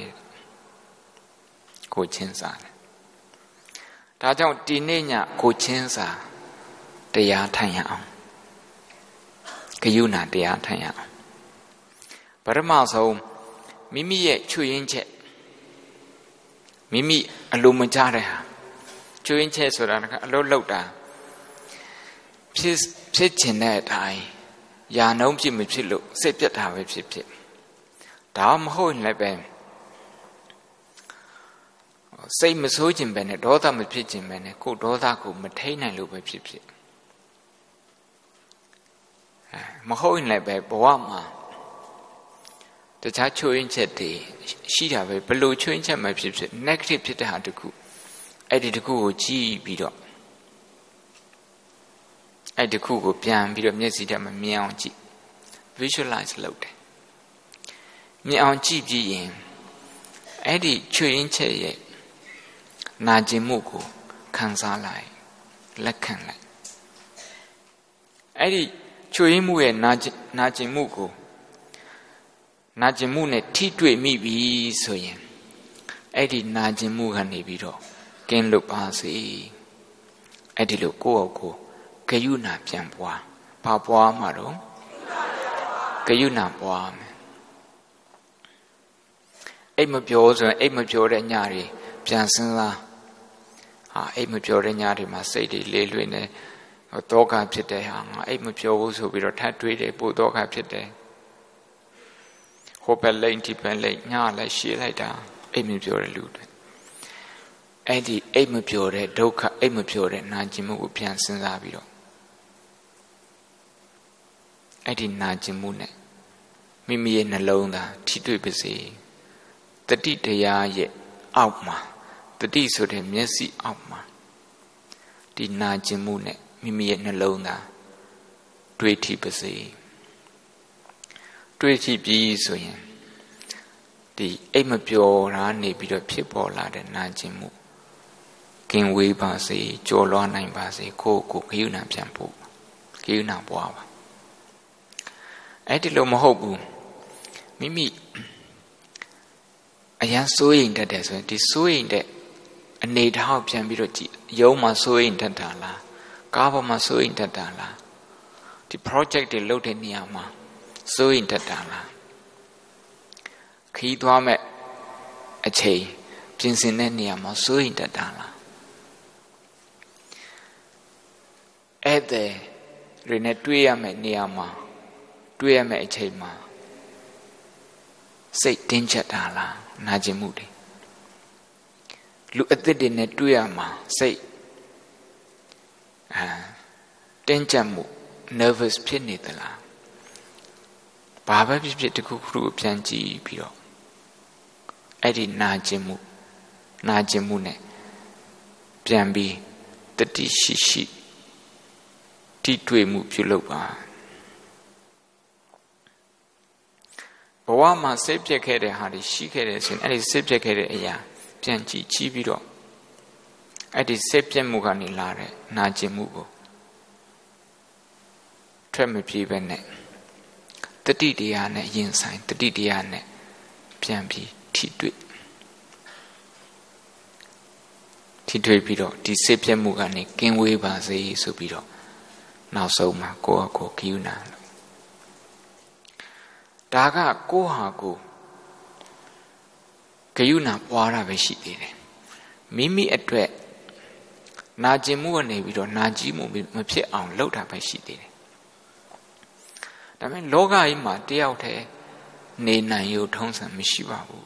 ကိုချင်းစာတယ်ဒါကြောင့်ဒီနေ့ညကိုချင်းစာတရားထိုင်ရအောင်ဂယုဏတရားထိုင်ရအောင်ပထမဆုံးမိမိရဲ့ချွေရင်းချက်မိမိအလိုမကြတဲ့ဟာချွေရင်းချက်ဆိုတာကအလိုလောက်တာဖြစ်ဖြစ်ချင်တဲ့အတိုင်းယာနှုံးဖြစ်မဖြစ်လို့စိတ်ပြတ်တာပဲဖြစ်ဖြစ်ဒါမဟုတ်ရင်လည်းပဲစိတ်မဆိုးခြင်းပဲနဲ့ဒေါသမဖြစ်ခြင်းပဲနဲ့ကိုယ်ဒေါသကိုမထိန်နိုင်လို့ပဲဖြစ်ဖြစ်အဲမဟုတ်ရင်လည်းပဲဘဝမှာတခြားချွေးရင်ချက်တွေရှိတာပဲဘလို့ချွေးရင်ချက်မှဖြစ်ဖြစ် negative ဖြစ်တဲ့ဟာတခုအဲ့ဒီတခုကိုကြည့်ပြီးတော့အဲ့ဒီတခုကိုပြန်ပြီးတော့မျက်စိထဲမှာမြင်အောင်ကြည့် visualize လုပ်တယ်မြင်အောင်ကြည့်ပြီးရင်အဲ့ဒီချွေးရင်ချက်ရဲ့နာကျင်မှုကိုခံစားလိုက်လက်ခံလိုက်အဲ့ဒီချွေးမှုရဲ့နာကျင်နာကျင်မှုကိုနာကျင်မှုနဲ့ထိတွေ့မိပြီဆိုရင်အဲ့ဒီနာကျင်မှုကနေပြီးတော့ကင်းလွတ်ပါစေအဲ့ဒီလိုကိုယ့်အကိုဂယုဏပြန်ပွားဘာပွားမှာတော့ဂယုဏပွားမယ်အိတ်မပြောဆိုရင်အိတ်မပြောတဲ့ညတွေပြန်စဉ်းစားဟာအိတ်မပြောတဲ့ညတွေမှာစိတ်တွေလေးလွင်နေတောကဖြစ်တဲ့ဟာငါအိတ်မပြောဘူးဆိုပြီးတော့ထပ်တွေးတယ်ပို့တောကဖြစ်တယ်ဟိုဘက်လိမ့်ဒီဘက်လိမ့်ညလည်းရှည်လိုက်တာအိတ်မပြောတဲ့လူတွေအဲ့ဒီအိတ်မပြောတဲ့ဒုက္ခအိတ်မပြောတဲ့နာကျင်မှုကိုပြန်စဉ်းစားပြီးတော့အဲ့ဒီနာကျင်မှုနဲ့မိမိရဲ့နှလုံးသားထိတွေ့ပါစေတတိတရားရဲ့အောက်မှာတတိဆိုတဲ့မျက်စိအောက်မှာဒီနာကျင်မှုနဲ့မိမိရဲ့နှလုံးသားတွေ့ထိပါစေတွေ့ထိပြီးဆိုရင်ဒီအိတ်မပျော်တာနေပြီးတော့ဖြစ်ပေါ်လာတဲ့နာကျင်မှုကင်ဝေးပါစေကြော်လွှားနိုင်ပါစေကိုယ့်ကိုဂယုဏပြန်ဖို့ဂယုဏပွားပါအဲ့ဒီလိုမဟုတ်ဘူးမိမိအရန်စိုးရင်တတ်တယ်ဆိုရင်ဒီစိုးရင်တဲ့အနေထားပြန်ပြီးတော့ကြည့်ရုံးမှာစိုးရင်တတ်တာလားကားပေါ်မှာစိုးရင်တတ်တာလားဒီ project တွေလုပ်တဲ့နေရာမှာစိုးရင်တတ်တာလားခီးသွားမဲ့အချိန်ပြင်ဆင်တဲ့နေရာမှာစိုးရင်တတ်တာလားအဲ့တဲ့တွေနဲ့တွေ့ရမယ့်နေရာမှာတွေ့ရမယ့်အချိန်မှာစိတ်တင်းကျပ်တာလားနာကျင်မှုတွေလူအသစ်တွေနဲ့တွေ့ရမှာစိတ်အာတင်းကျပ်မှု nervous ဖြစ်နေသလားဘာပဲဖြစ်ဖြစ်တခုခုကိုပြန်ကြည့်ပြီးတော့အဲ့ဒီနာကျင်မှုနာကျင်မှုနဲ့ပြန်ပြီးတတိရှိရှိထိတွေ့မှုပြုလုပ်ပါဘဝမှာစိတ်ပြက်ခဲ့တဲ့ဟာတွေရှိခဲ့တယ်ဆိုရင်အဲ့ဒီစိတ်ပြက်ခဲ့တဲ့အရာပြန်ကြည့်ကြည့်ပြီးတော့အဲ့ဒီစိတ်ပြက်မှုကနေလာတဲ့နာကျင်မှုကိုထွက်မပြေးပဲနဲ့တတိတရားနဲ့ရင်ဆိုင်တတိတရားနဲ့ပြန်ပြီးထိတွေ့ထိတွေ့ပြီးတော့ဒီစိတ်ပြက်မှုကနေကင်းဝေးပါစေဆိုပြီးတော့နောက်ဆုံးမှာကိုယ့်အကိုဂိယူနာဒါကကိုယ့်ဟာကိုဂိယူနာပွားတာပဲရှိသေးတယ်မိမိအတွက်နာကျင်မှုကနေပြီးတော့နာကြီးမှုမဖြစ်အောင်လုပ်တာပဲရှိသေးတယ်ဒါပေမဲ့လောကကြီးမှာတယောက်တည်းနေနိုင်ရုံထုံးစံမရှိပါဘူး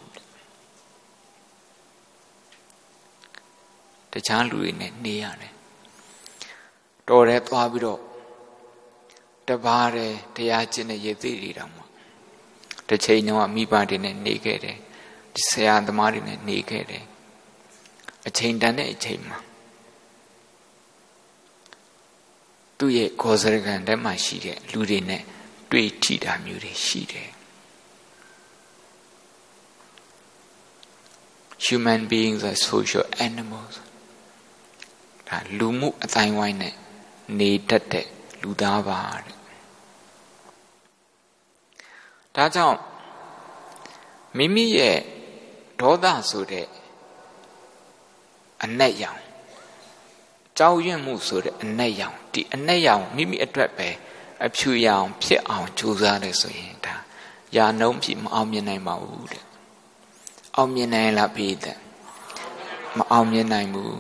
တခြားလူတွေနဲ့နေရတယ်တော်တယ်သွားပြီးတော့တပါးတယ်တရားကျင့်တဲ့ရည်သိတွေတောင်မှတစ်ချိန်တော့မိဘတွေနဲ့နေခဲ့တယ်ဆရာသမားတွေနဲ့နေခဲ့တယ်အချိန်တန်တဲ့အချိန်မှာသူ့ရဲ့ခေါ်စရကန်ထဲမှာရှိတဲ့လူတွေနဲ့တွေ့ထိတာမျိုးတွေရှိတယ် Human beings are social animals ဒါလူမှုအတိုင်းဝိုင်းနဲ့နေတတ်တဲ့လူသားပါတဲ့ဒါကြောင့်မိမိရဲ့ဒေါသဆိုတဲ့အနက်ရောင်ကြောက်ရွံ့မှုဆိုတဲ့အနက်ရောင်ဒီအနက်ရောင်မိမိအတွက်ပဲအဖြူရောင်ဖြစ်အောင်ကြိုးစားတယ်ဆိုရင်ဒါယာနှုံးဖြစ်မအောင်မြင်နိုင်ပါဘူးတဲ့အောင်မြင်နိုင်လားပြည်တဲ့မအောင်မြင်နိုင်ဘူး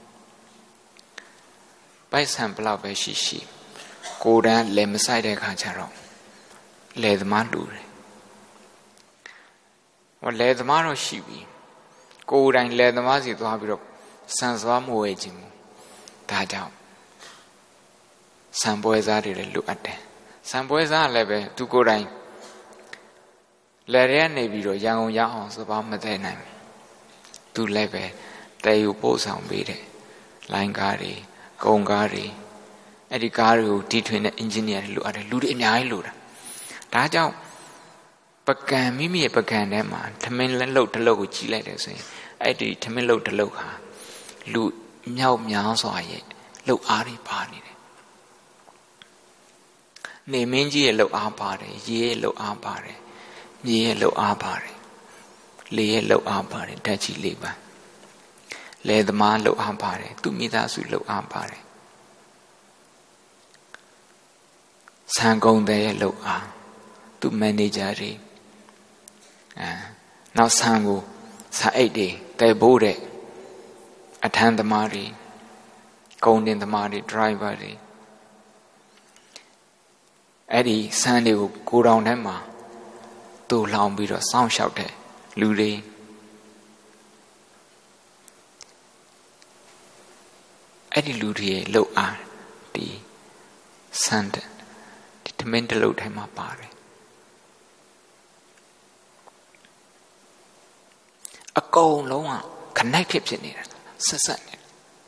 ပိုက်ဆံဘလောက်ပဲရှိရှိကိုယ်တန်းလည်းမဆိုင်တဲ့ခါကျတော့လယ်သမားလူတယ်ဟောလယ်သမားတော့ရှိပြီကိုယ်တိုင်လယ်သမားစီသွားပြီးတော့ဆန်စွာမဝဲခြင်းဘူးဒါကြောင့်ဆံပွဲစားတွေလည်းလိုအပ်တယ်ဆံပွဲစားလည်းပဲသူကိုယ်တိုင်လယ်ရဲနေပြီးတော့ရန်ကုန်ရအောင်စပါးမသိနိုင်သူလည်းပဲတဲယူပို့ဆောင်ပေးတယ်လိုင်းကားတွေကုန်ကားတွေအဲ့ဒီကားတွေကိုတီထွင်တဲ့ engineer တွေလိုအပ်တယ်လူတွေအများကြီးလိုတာဒါကြောင့်ပကံမိမိရဲ့ပကံထဲမှာထမင်းလက်လုတ်တစ်လုတ်ကိုကြီးလိုက်တယ်ဆိုရင်အဲ့ဒီထမင်းလုတ်တစ်လုတ်ဟာလူမြောက်များစွာရဲ့လှုပ်အားတွေပါနေတယ်နေမင်းကြီးရဲ့လှုပ်အားပါတယ်ရေရဲ့လှုပ်အားပါတယ်မြေရဲ့လှုပ်အားပါတယ်လေရဲ့လှုပ်အားပါတယ်ဓာတ်ကြီးလေးပါလယ်သမားလှုပ်အားပါတယ်သူမိသားစုလှုပ်အားပါတယ်ဆံကုန်တဲ့ရဲ့လှုပ်အားသူမန်နေဂျာတွေအဲနောက်ဆံကိုစာအိတ်တွေတဲဖို့တဲ့အထမ်းသမားတွေကုန်တင်သမားတွေ driver တွေအဲ့ဒီဆံတွေကိုကိုယ်တော်ထဲမှာတူလောင်ပြီးတော့စောင့်ရှောက်တဲ့လူတွေအဲ့ဒီလူတွေရဲ့လှုပ်အားဒီဆန်တဲ့ဒီတမင်တလုတ်ထဲမှာပါတယ်အကုန်လုံးက connected ဖြစ်နေတာဆက်ဆက်နေ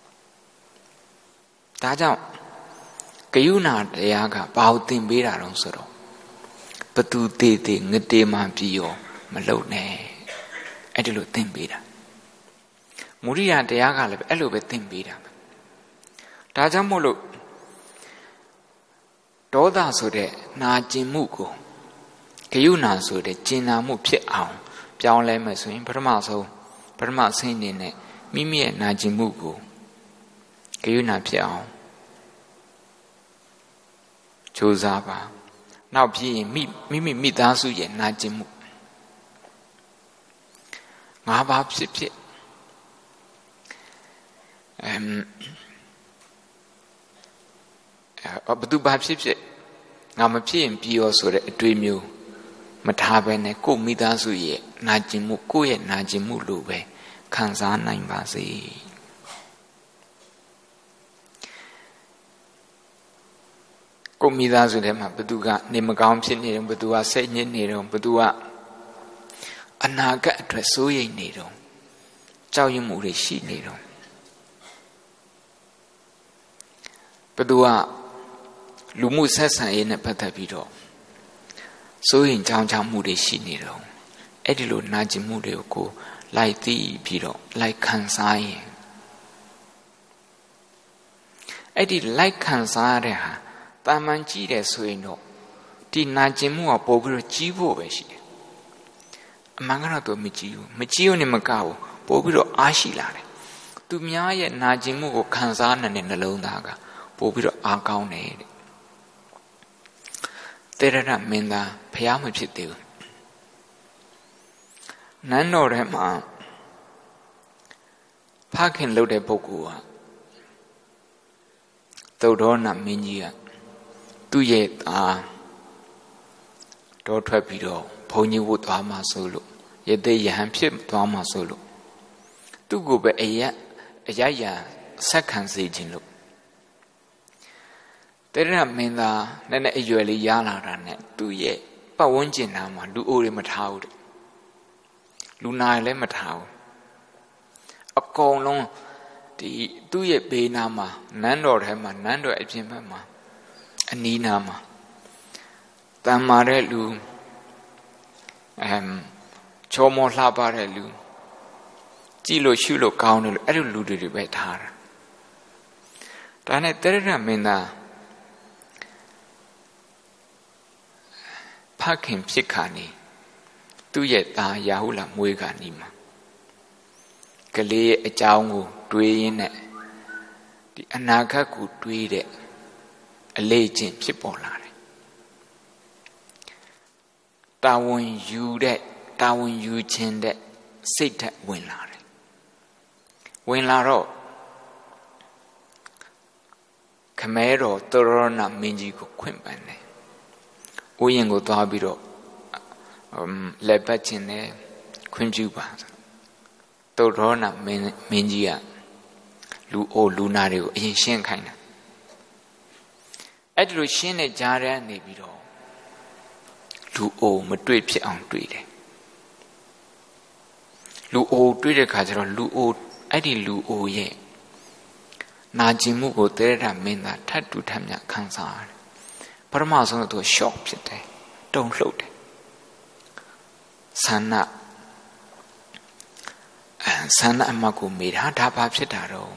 ဒါကြောင့်ဂယုဏတရားကဘာလို့သင်ပေးတာတော့ဆိုတော့ဘသူသေးသေးငတေမှပြီးရောမလုံနဲ့အဲ့ဒီလိုသင်ပေးတာမုရိယတရားကလည်းအဲ့လိုပဲသင်ပေးတာဒါကြောင့်မို့လို့ဒေါသဆိုတဲ့နာကျင်မှုကိုဂယုဏဆိုတဲ့ကျင်နာမှုဖြစ်အောင်ပြောင်းလဲမယ်ဆိုရင်ပထမဆုံးပထမဆင်းနေနဲ့မိမိရဲ့နာကျင်မှုကိုဂယုဏဖြစ်အောင်ကြိုးစားပါနောက်ဖြစ်ရင်မိမိမိမိသားစုရဲ့နာကျင်မှုငါးပါးဖြစ်ဖြစ်အမ်ဘသူဘာဖြစ်ဖြစ်ငါမဖြစ်ရင်ပြီးရောဆိုတဲ့အတွေ့မျိုးမထားဘဲနဲ့ကိုယ်မိသားစုရဲ့နာကျင်မှုကိုယ့်ရဲ့နာကျင်မှုလိုပဲခံစားနိုင်ပါစေကိုယ်မိသားစုထဲမှာဘသူကနေမကောင်းဖြစ်နေတယ်ဘသူကစိတ်ညစ်နေတယ်ဘသူကအနာဂတ်အတွက်စိုးရိမ်နေတယ်ကြောက်ရွံ့မှုတွေရှိနေတယ်ဘသူကလူမှုဆက်ဆံရေးနဲ့ပတ်သက်ပြီးတော့စိုးရင်ကြောင်းချမှုတွေရှိနေတော့အဲ့ဒီလိုနာကျင်မှုတွေကိုလိုက်သိပြီးတော့လိုက်ခံစားရင်အဲ့ဒီလိုက်ခံစားရတဲ့ဟာတာမန်ကြည့်တယ်ဆိုရင်တော့ဒီနာကျင်မှုကပို့ပြီးတော့ကြီးဖို့ပဲရှိတယ်အမှန်ကတော့သူမကြည့်ဘူးမကြည့်ရုံနဲ့မကဘူးပို့ပြီးတော့အားရှိလာတယ်သူများရဲ့နာကျင်မှုကိုခံစားနိုင်တဲ့နှလုံးသားကပို့ပြီးတော့အားကောင်းတယ်တဲ့တေရရမင်းသားဖျားမဖြစ်သေးဘူးနန်းတော်ထဲမှာဖခင်လုပ်တဲ့ပုဂ္ဂိုလ်ကသုဒ္ဓောနမင်းကြီးကသူ့ရဲ့သားတော့ထွက်ပြီးတော့ဘုန်းကြီးဝတ်သွားမှဆိုလို့ရသေးရဟန်းဖြစ်သွားမှဆိုလို့သူ့ကိုပဲအယက်အယက်ရဆက်ခံစေခြင်းလို့တေရရမင်းသားနဲ့နဲ့အရွယ်လေးရလာတာနဲ့သူ့ရဲ့ပတ်ဝန်းကျင်နာမှာလူအိုတွေမထားဘူးတဲ့လူနာလည်းမထားဘူးအကုန်လုံးဒီသူ့ရဲ့ဘေးနာမှာနန်းတော်ထဲမှာနန်းတော်အပြင်ဘက်မှာအနီးနာမှာတန်မာတဲ့လူအမ်ချောမောလှပတဲ့လူကြည့်လို့ရှုလို့ကောင်းတယ်လို့အဲ့လိုလူတွေပဲထားတာဒါနဲ့တေရရမင်းသားဖခင်ဖြစ်ခါနေသူ့ရဲ့သားရာဟုလမွေးခါနေမှာကလေးရဲ့အကြောင်းကိုတွေးရင်းနဲ့ဒီအနာဂတ်ကိုတွေးတဲ့အလေးချင်းဖြစ်ပေါ်လာတယ်တာဝန်ယူတဲ့တာဝန်ယူခြင်းတဲ့စိတ်ဓာတ်ဝင်လာတယ်ဝင်လာတော့ခမဲတော်သရဏမင်းကြီးကိုခွင့်ပန်တယ်ဥယျာဉ်ကိုသွားပြီးတော့လက်ပတ်ခြင်းနဲ့ခွင့်ပြုပါသုဒ္ဓောနမင်းမင်းကြီးကလူအိုလူနာတွေကိုအရင်ရှင်းခိုင်းတာအဲ့ဒီလိုရှင်းတဲ့ကြားထဲနေပြီးတော့လူအိုမတွေ့ဖြစ်အောင်တွေ့တယ်လူအိုတွေ့တဲ့ခါကျတော့လူအိုအဲ့ဒီလူအိုရဲ့နာကျင်မှုကိုတေရရမင်းသားထပ်တူထပ်မြခံစားရတယ်ပထမဆုံးတော့သူရှော့ဖြစ်တယ်တုန်လှုပ်တယ်ဆန္ဒအဲဆန္ဒအမကိုမေးတာဒါဘာဖြစ်တာတော့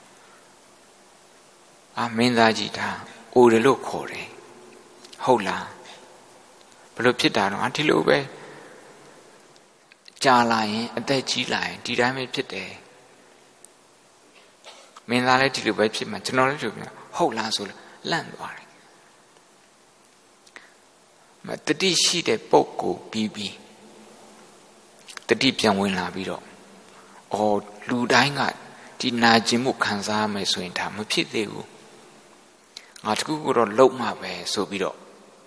အာမင်းသားကြီးဒါအိုတယ်လို့ခေါ်တယ်ဟုတ်လားဘယ်လိုဖြစ်တာတော့အဒီလိုပဲကြာလာရင်အသက်ကြီးလာရင်ဒီတိုင်းပဲဖြစ်တယ်မင်းသားလည်းဒီလိုပဲဖြစ်မှာကျွန်တော်လည်းဒီလိုပဲဟုတ်လားဆိုလို့လန့်သွားတယ်မတတိရှိတဲ့ပုဂ္ဂိုလ်ပြီးပြီးတတိပြန်ဝင်လာပြီးတော့အော်လူတိုင်းကဒီနာကျင်မှုခံစားရမယ်ဆိုရင်ဒါမဖြစ်သေးဘူးငါတခုခုတော့လုံးမှာပဲဆိုပြီးတော့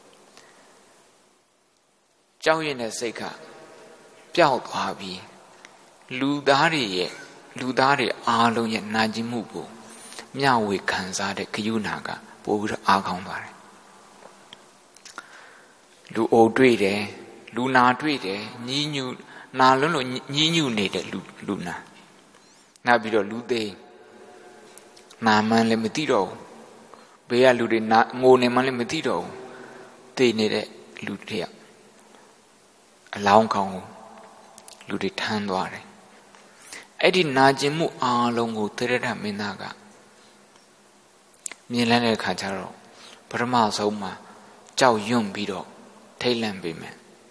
ကြောက်ရွံ့တဲ့စိတ်ကပျောက်သွားပြီးလူသားတွေရဲ့လူသားတွေအားလုံးရဲ့နာကျင်မှုကိုမျှဝေခံစားတဲ့ဂယုဏကပို့ပြီးတော့အားကောင်းပါတယ်လူအိုတွေ့တယ်လူနာတွေ့တယ်ညည်းညူနာလွန်းလို့ညည်းညူနေတဲ့လူလူနာနောက်ပြီးတော့လူသေးနာမှန်းလည်းမသိတော့ဘူးဘေးကလူတွေနာငိုနေမှလည်းမသိတော့ဘူးသိနေတဲ့လူတွေကအလောင်းကောင်းကိုလူတွေထမ်းသွားတယ်အဲ့ဒီနာကျင်မှုအားလုံးကိုသေရဒမင်းသားကမြင်လိုက်တဲ့အခါကျတော့ပထမဆုံးမှာကြောက်ရွံ့ပြီးတော့ထိတ်လန့်ပေမဲ့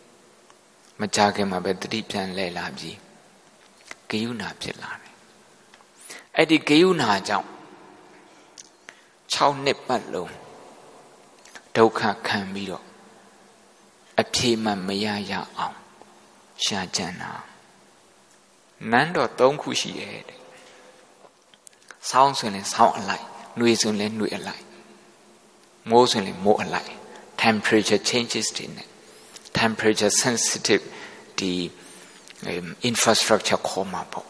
ကြာခင်မှာပဲတတိပြန်လဲလာပြီးဂယုဏဖြစ်လာတယ်အဲ့ဒီဂယုဏကြောင့်၆နှစ်ပတ်လုံးဒုက္ခခံပြီးတော့အဖြေမှမရရအောင်ရှာကြံတာနန်းတော်၃ခုရှိတယ်တဲ့ဆောင်းဆိုရင်ဆောင်းအလိုက်နှွေဆိုရင်နှွေအလိုက်မိုးဆိုရင်မိုးအလိုက် temperature changes တွေနဲ့ temperature sensitive ဒီ infrastructure ခေါ်မှာပေါ့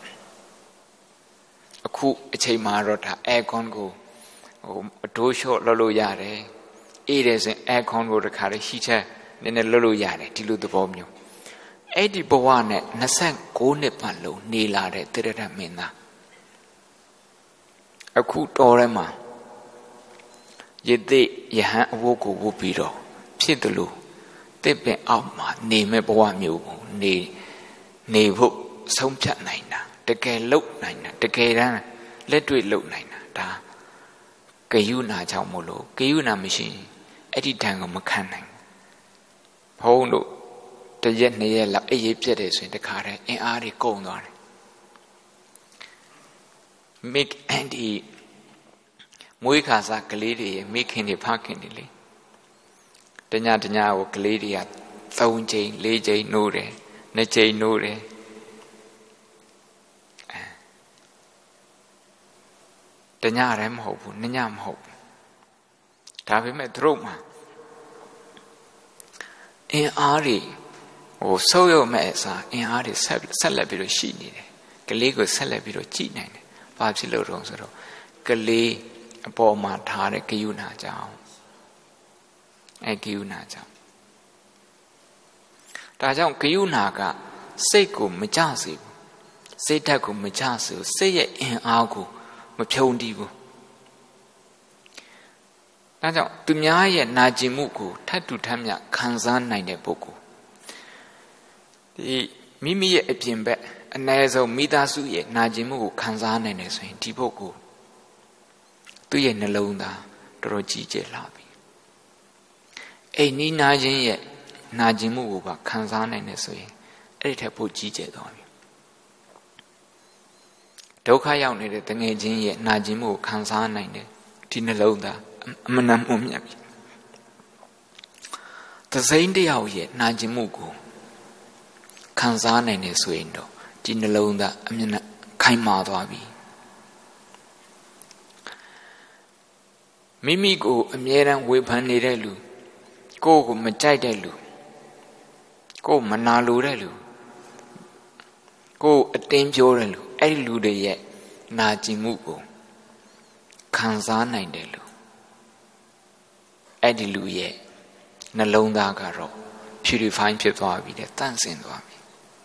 အခုအချိန်မှာတော့ဒါ aircon ကိုဟိုအတိုးလျှော့လုပ်လို့ရတယ်အေးတယ်ဆိုရင် aircon ကိုတခါလေးရှိချက်နည်းနည်းလုပ်လို့ရတယ်ဒီလိုသဘောမျိုးအဲ့ဒီဘဝနဲ့၂၉နှစ်ပတ်လုံးနေလာတဲ့တိရဒမင်းသားအခုတော်ထဲမှာယသိယဟန်အဝတ်ကိုဝတ်ပြီးတော့ဖြစ်တယ်လို့တစ်ပင်အောက်မှာနေမဲ့ဘဝမျိုးကိုနေနေဖို့ဆုံးဖြတ်နိုင်တာတကယ်လုပ်နိုင်တာတကယ်တမ်းလက်တွေ့လုပ်နိုင်တာဒါဂယုဏကြောင့်မို့လို့ဂယုဏမရှိရင်အဲ့ဒီတန်ကိုမခံနိုင်ဘုန်းတို့တရက်နှစ်ရက်လောက်အေးရပြတ်တယ်ဆိုရင်တခါတည်းအင်အားတွေကုန်သွားတယ် make anti မွေးခါစားကလေးတွေရဲ့မိခင်တွေဖခင်တွေလေတညတညကိုကလေးတွေက၃ချိန်၄ချိန်နိုးတယ်နှစ်ချိန်နိုးတယ်တညလည်းမဟုတ်ဘူးနှစ်ညမဟုတ်ဘူးဒါပေမဲ့သူတို့မှာအင်အားတွေဟိုဆုပ်ယုပ်မဲ့အစားအင်အားတွေဆက်ဆက်လက်ပြီးတော့ရှိနေတယ်ကလေးကိုဆက်လက်ပြီးတော့ကြည်နိုင်တယ်ဘာဖြစ်လို့တော့ဆိုတော့ကလေးအပေါ်မှာထားတဲ့ဂယုဏကြောင့်အဲဂယုဏကြောင့်ဒါကြောင့်ဂယုဏကစိတ်ကိုမကြစေဘူးစိတ်ဓာတ်ကိုမကြစေဘူးစိတ်ရဲ့အင်အားကိုမဖြုံတီးဘူးဒါကြောင့်သူများရဲ့နာကျင်မှုကိုထပ်တူထပ်မြခံစားနိုင်တဲ့ပုဂ္ဂိုလ်ဒီမိမိရဲ့အပြင်ဘက်အ ਨੇ ဆုံးမိသားစုရဲ့နာကျင်မှုကိုခံစားနိုင်တယ်ဆိုရင်ဒီပုဂ္ဂိုလ်သူ့ရဲ့နှလုံးသားတော်တော်ကြီးကျယ်လာပြီအိမ်နီးနာချင်းရဲ့နာကျင်မှုကိုပါခံစားနိုင်တယ်ဆိုရင်အဲ့ဒီထက်ပိုကြီးကျယ်သွားပြီဒုက္ခရောက်နေတဲ့တငယ်ချင်းရဲ့နာကျင်မှုကိုခံစားနိုင်တယ်ဒီနှလုံးသားအမှန်တမ်းမှုမြတ်ပြီသစိမ်းတယောက်ရဲ့နာကျင်မှုကိုခံစားနိုင်တယ်ဆိုရင်တော့ဒီနှလုံးသားအမြဲခိုင်မာသွားပြီမိမိကိုအမြဲတမ်းဝေဖန်နေတဲ့လူကိုယ့်ကိုမကြိုက်တဲ့လူကိုယ်မနာလိုတဲ့လူကိုယ်အတင်းပြောတဲ့လူအဲ့ဒီလူတွေရဲ့နာကျင်မှုကိုခံစားနိုင်တယ်လူအဲ့ဒီလူရဲ့နှလုံးသားကတော့ purify ဖြစ်သွားပြီတဲ့တန့်စင်သွားပြီ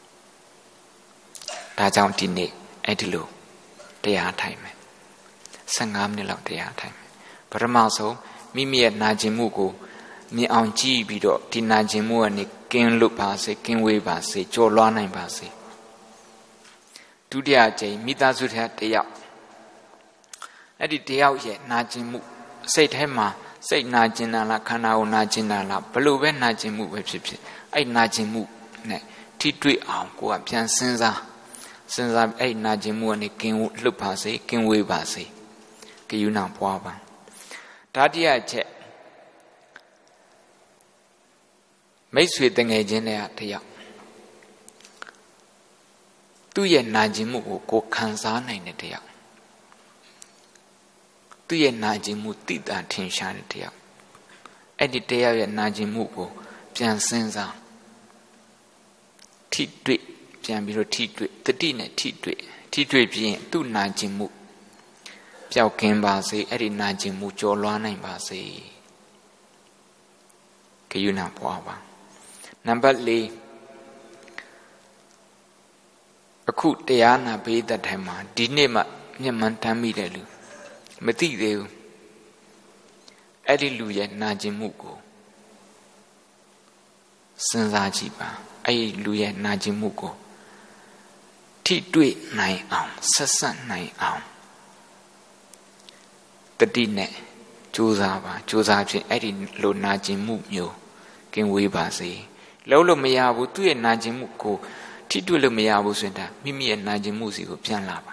ဒါကြောင့်ဒီနေ့အဲ့ဒီလိုတရားထိုင်မယ်၁၅မိနစ်လောက်တရားထိုင်မယ်ပထမဆုံးမိမိရဲ့နာကျင်မှုကိုမြင်အောင်ကြည့်ပြီးတော့ဒီနာကျင်မှုကနေကင်းလွတ်ပါစေကင်းဝေးပါစေကြော်လွှားနိုင်ပါစေဒုတိယအကြိမ်မိသားစုထဲတယောက်အဲ့ဒီတယောက်ရဲ့နာကျင်မှုစိတ်ထဲမှာစိတ်နာကျင်တာလားခန္ဓာကိုနာကျင်တာလားဘလို့ပဲနာကျင်မှုပဲဖြစ်ဖြစ်အဲ့နာကျင်မှုနဲ့ထိတွေ့အောင်ကိုယ်ကပြန်စဉ်းစားစဉ်းစားအဲ့နာကျင်မှုကနေကင်းလွတ်ပါစေကင်းဝေးပါစေဂယုဏပွားပါဓာတိယချက်မိတ်ဆွေတငယ်ချင်းတွေကတယောက်သူ့ရဲ့နာကျင်မှုကိုကိုခံစားနိုင်တဲ့တယောက်သူ့ရဲ့နာကျင်မှုတိတာထင်ရှားတဲ့တယောက်အဲ့ဒီတယောက်ရဲ့နာကျင်မှုကိုပြန်စဉ်းစားထိတွေ့ပြန်ပြီးတော့ထိတွေ့တတိနဲ့ထိတွေ့ထိတွေ့ပြီးရင်သူ့နာကျင်မှုပျောက်ကင်းပါစေအဲ့ဒီနာကျင်မှုကျော်လွှားနိုင်ပါစေဂယုဏပွားပါနံပါတ်၄အခုတရားနာပေးတဲ့တိုင်မှာဒီနေ့မှမျက်မှန်တမ်းမိတဲ့လူမသိသေးဘူးအဲ့ဒီလူရဲ့နာကျင်မှုကိုစဉ်းစားကြည့်ပါအဲ့ဒီလူရဲ့နာကျင်မှုကိုထိတွေ့နိုင်အောင်ဆက်ဆက်နိုင်အောင်တတိနဲ့ကြိုးစားပါကြိုးစားဖြင့်အဲ့ဒီလိုနာကျင်မှုမျိုးကင်းဝေးပါစေလုံးလို့မရဘူးသူ့ရဲ့နာကျင်မှုကိုထိတွေ့လို့မရဘူးဆိုရင်ဒါမိမိရဲ့နာကျင်မှုစီကိုပြန်လာပါ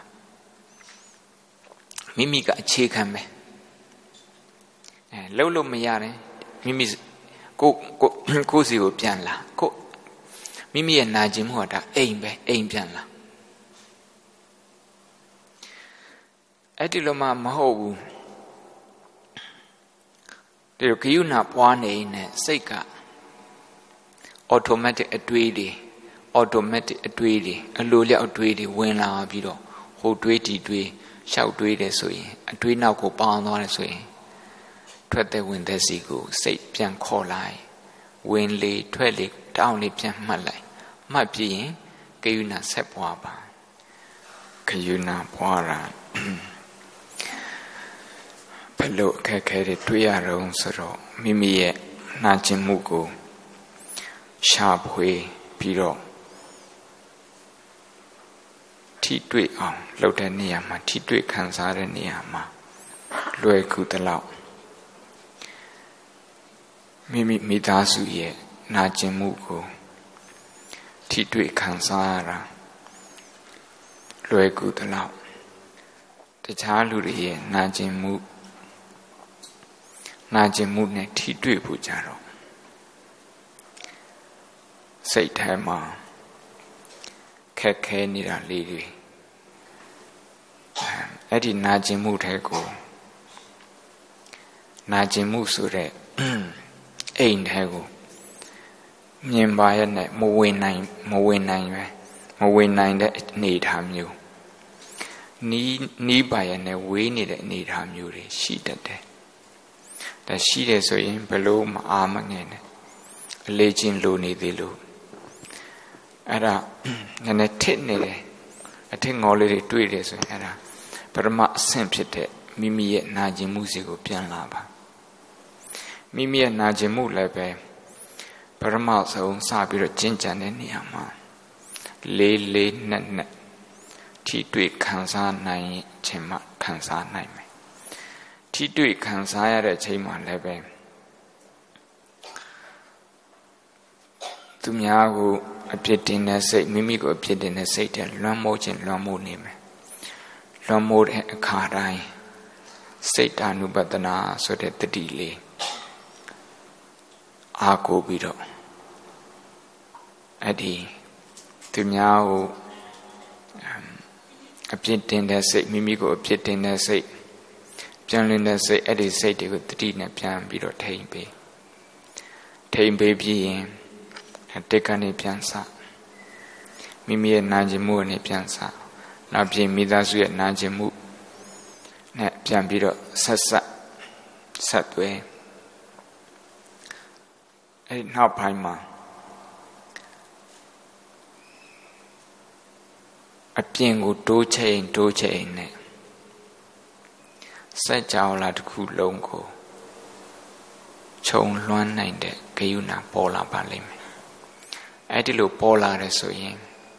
မိမိကအခြေခံပဲအဲလုံးလို့မရတယ်မိမိကိုကိုကိုစီကိုပြန်လာကိုမိမိရဲ့နာကျင်မှုကဒါအိမ်ပဲအိမ်ပြန်လာအဲ့ဒီလိုမှမဟုတ်ဘူးဒီလိုဂယုဏပွားနေနေစိတ်က automatic အတွေးတွေ automatic အတွေးတွေအလိုလျောက်အတွေးတွေဝင်လာပြီးတော့ဟိုတွေးဒီတွေးရှောက်တွေးတယ်ဆိုရင်အတွေးနောက်ကိုပေါအောင်သွားတယ်ဆိုရင်ထွက်တဲ့ဝင်တဲ့စီကိုစိတ်ပြန်ခေါ်လိုက်ဝင်လေထွက်လေတောင်းလေပြန်မှတ်လိုက်မှတ်ပြီးရင်ဂယုဏဆက်ပွားပါဂယုဏပွားတာဘယ်လိုအခက်အခဲတွေတွေ့ရတော့ဆိုတော့မိမိရဲ့နာကျင်မှုကိုရှာဖွေပြီးတော့ထိတွေ့အောင်လုပ်တဲ့နေရာမှာထိတွေ့ခံစားတဲ့နေရာမှာလွယ်ကူသလောက်မိမိမိသားစုရဲ့နာကျင်မှုကိုထိတွေ့ခံစားရတာလွယ်ကူသလောက်တခြားလူတွေရဲ့နာကျင်မှုနာကျင်မှုနဲ့ထိတွေ့ဖို့ကြတော့စိတ်ထဲမှာခက်ခဲနေတာလေးတွေအဲ့ဒီနာကျင်မှုထဲကိုနာကျင်မှုဆိုတဲ့အိမ်ထဲကိုမြင်ပါရဲ့နဲ့မဝင်နိုင်မဝင်နိုင်ပဲမဝင်နိုင်တဲ့အနေအထားမျိုးနီးနီးပါရဲ့နဲ့ဝေးနေတဲ့အနေအထားမျိုးတွေရှိတတ်တယ်ဒါရှိတယ်ဆိုရင်ဘလို့မအားမငယ်နဲ့အလေးချင်းလိုနေသေးလို့အဲ့ဒါနည်းနည်းထစ်နေတယ်အထစ်ငေါ်လေးတွေတွေ့တယ်ဆိုရင်အဲ့ဒါပရမအဆင့်ဖြစ်တဲ့မိမိရဲ့နာကျင်မှုစီကိုပြန်လာပါမိမိရဲ့နာကျင်မှုလည်းပဲပရမဆုံးစပြီးတော့ကျင့်ကြံတဲ့နေရာမှာလေးလေးနက်နက်ထိတွေ့ခံစားနိုင်ခြင်းမှခံစားနိုင်မယ်ထိတွေ့ခံစားရတဲ့ချိန်မှာလည်းပဲသူများကိုအပြစ်တင်တဲ့စိတ်မိမိကိုအပြစ်တင်တဲ့စိတ်တဲ့လွှမ်းမိုးခြင်းလွှမ်းမိုးနေမယ်လွှမ်းမိုးတဲ့အခါတိုင်းစိတ်ဓာနုပဒနာဆိုတဲ့တတိလေးအာကိုပြီးတော့အဲ့ဒီသူများကိုအပြစ်တင်တဲ့စိတ်မိမိကိုအပြစ်တင်တဲ့စိတ်ပြန်လည်တဲ့စိတ်အဲ့ဒီစိတ်တွေကိုတတိနဲ့ပြန်ပြီးတော့ထိမ့်ပေးထိမ့်ပေးပြီးရင်တက်ကနေပြန်စမိမိရဲ့နာကျင်မှုနဲ့ပြန်စနောက်ပြီးမိသားစုရဲ့နာကျင်မှုနဲ့ပြန်ပြီးတော့ဆက်ဆက်ဆက်သွဲအဲ့ဒီနောက်ပိုင်းမှာအပြင်ကိုတိုးချိန်တိုးချိန်နဲ့စัจ java လာတစ်ခုလုံးကိုခြုံလွှမ်းနိုင်တဲ့ဂယုဏပေါ်လာပါလိမ့်မယ်အဲ့ဒီလိုပေါ်လာတယ်ဆိုရင်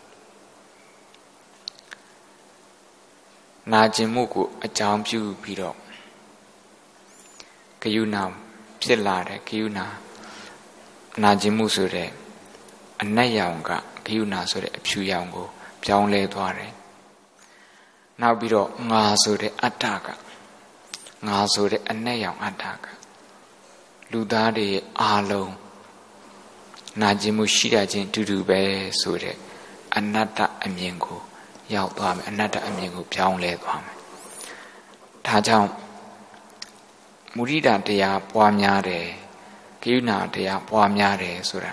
နာကျင်မှုကိုအကြောင်းပြုပြီးတော့ဂယုဏဖြစ်လာတဲ့ဂယုဏနာကျင်မှုဆိုတဲ့အနက်ရောင်ကဂယုဏဆိုတဲ့အဖြူရောင်ကိုပြောင်းလဲသွားတယ်နောက်ပြီးတော့ငါဆိုတဲ့အတ္တကငါဆိုတဲ့အနက်ရောင်အတ္တကလူသားတွေအားလုံးနာကျင်မှုရှိတာချင်းတူတူပဲဆိုတဲ့အနတ္တအမြင်ကိုရောက်သွားမယ်အနတ္တအမြင်ကိုပြောင်းလဲသွားမယ်ဒါကြောင့်မုဒိတာတရားပွားများတယ်ဂယုဏတရားပွားများတယ်ဆိုတာ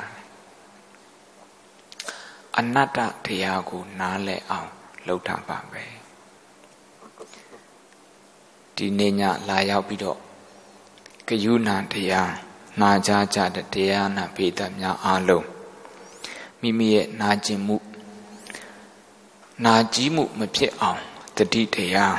အနတ္တတရားကိုနားလည်အောင်လုပ်တာပါပဲဒီနေ့ညလာရောက်ပြီးတော့ဂယုဏတရားနာကြကြတဲ့တရားနာပိဋကများအားလုံးမိမိရဲ့နာကျင်မှုနာကြီးမှုမဖြစ်အောင်တတိတရား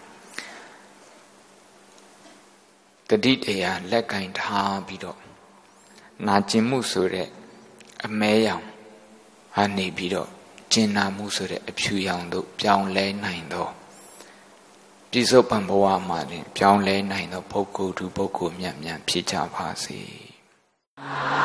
တတိတရားလက်ကင်ထားပြီးတော့နာကျင်မှုဆိုတဲ့အမဲရောင်ဟာနေပြီးတော့ကျင်နာမှုဆိုတဲ့အဖြူရောင်တို့ပြောင်းလဲနိုင်တော့ပြစ္ဆုတ်ပံဘဝမှာတင်ပြောင်းလဲနိုင်သောပုဂ္ဂိုလ်သူပုဂ္ဂိုလ်မြတ်များဖြစ်ကြပါစေ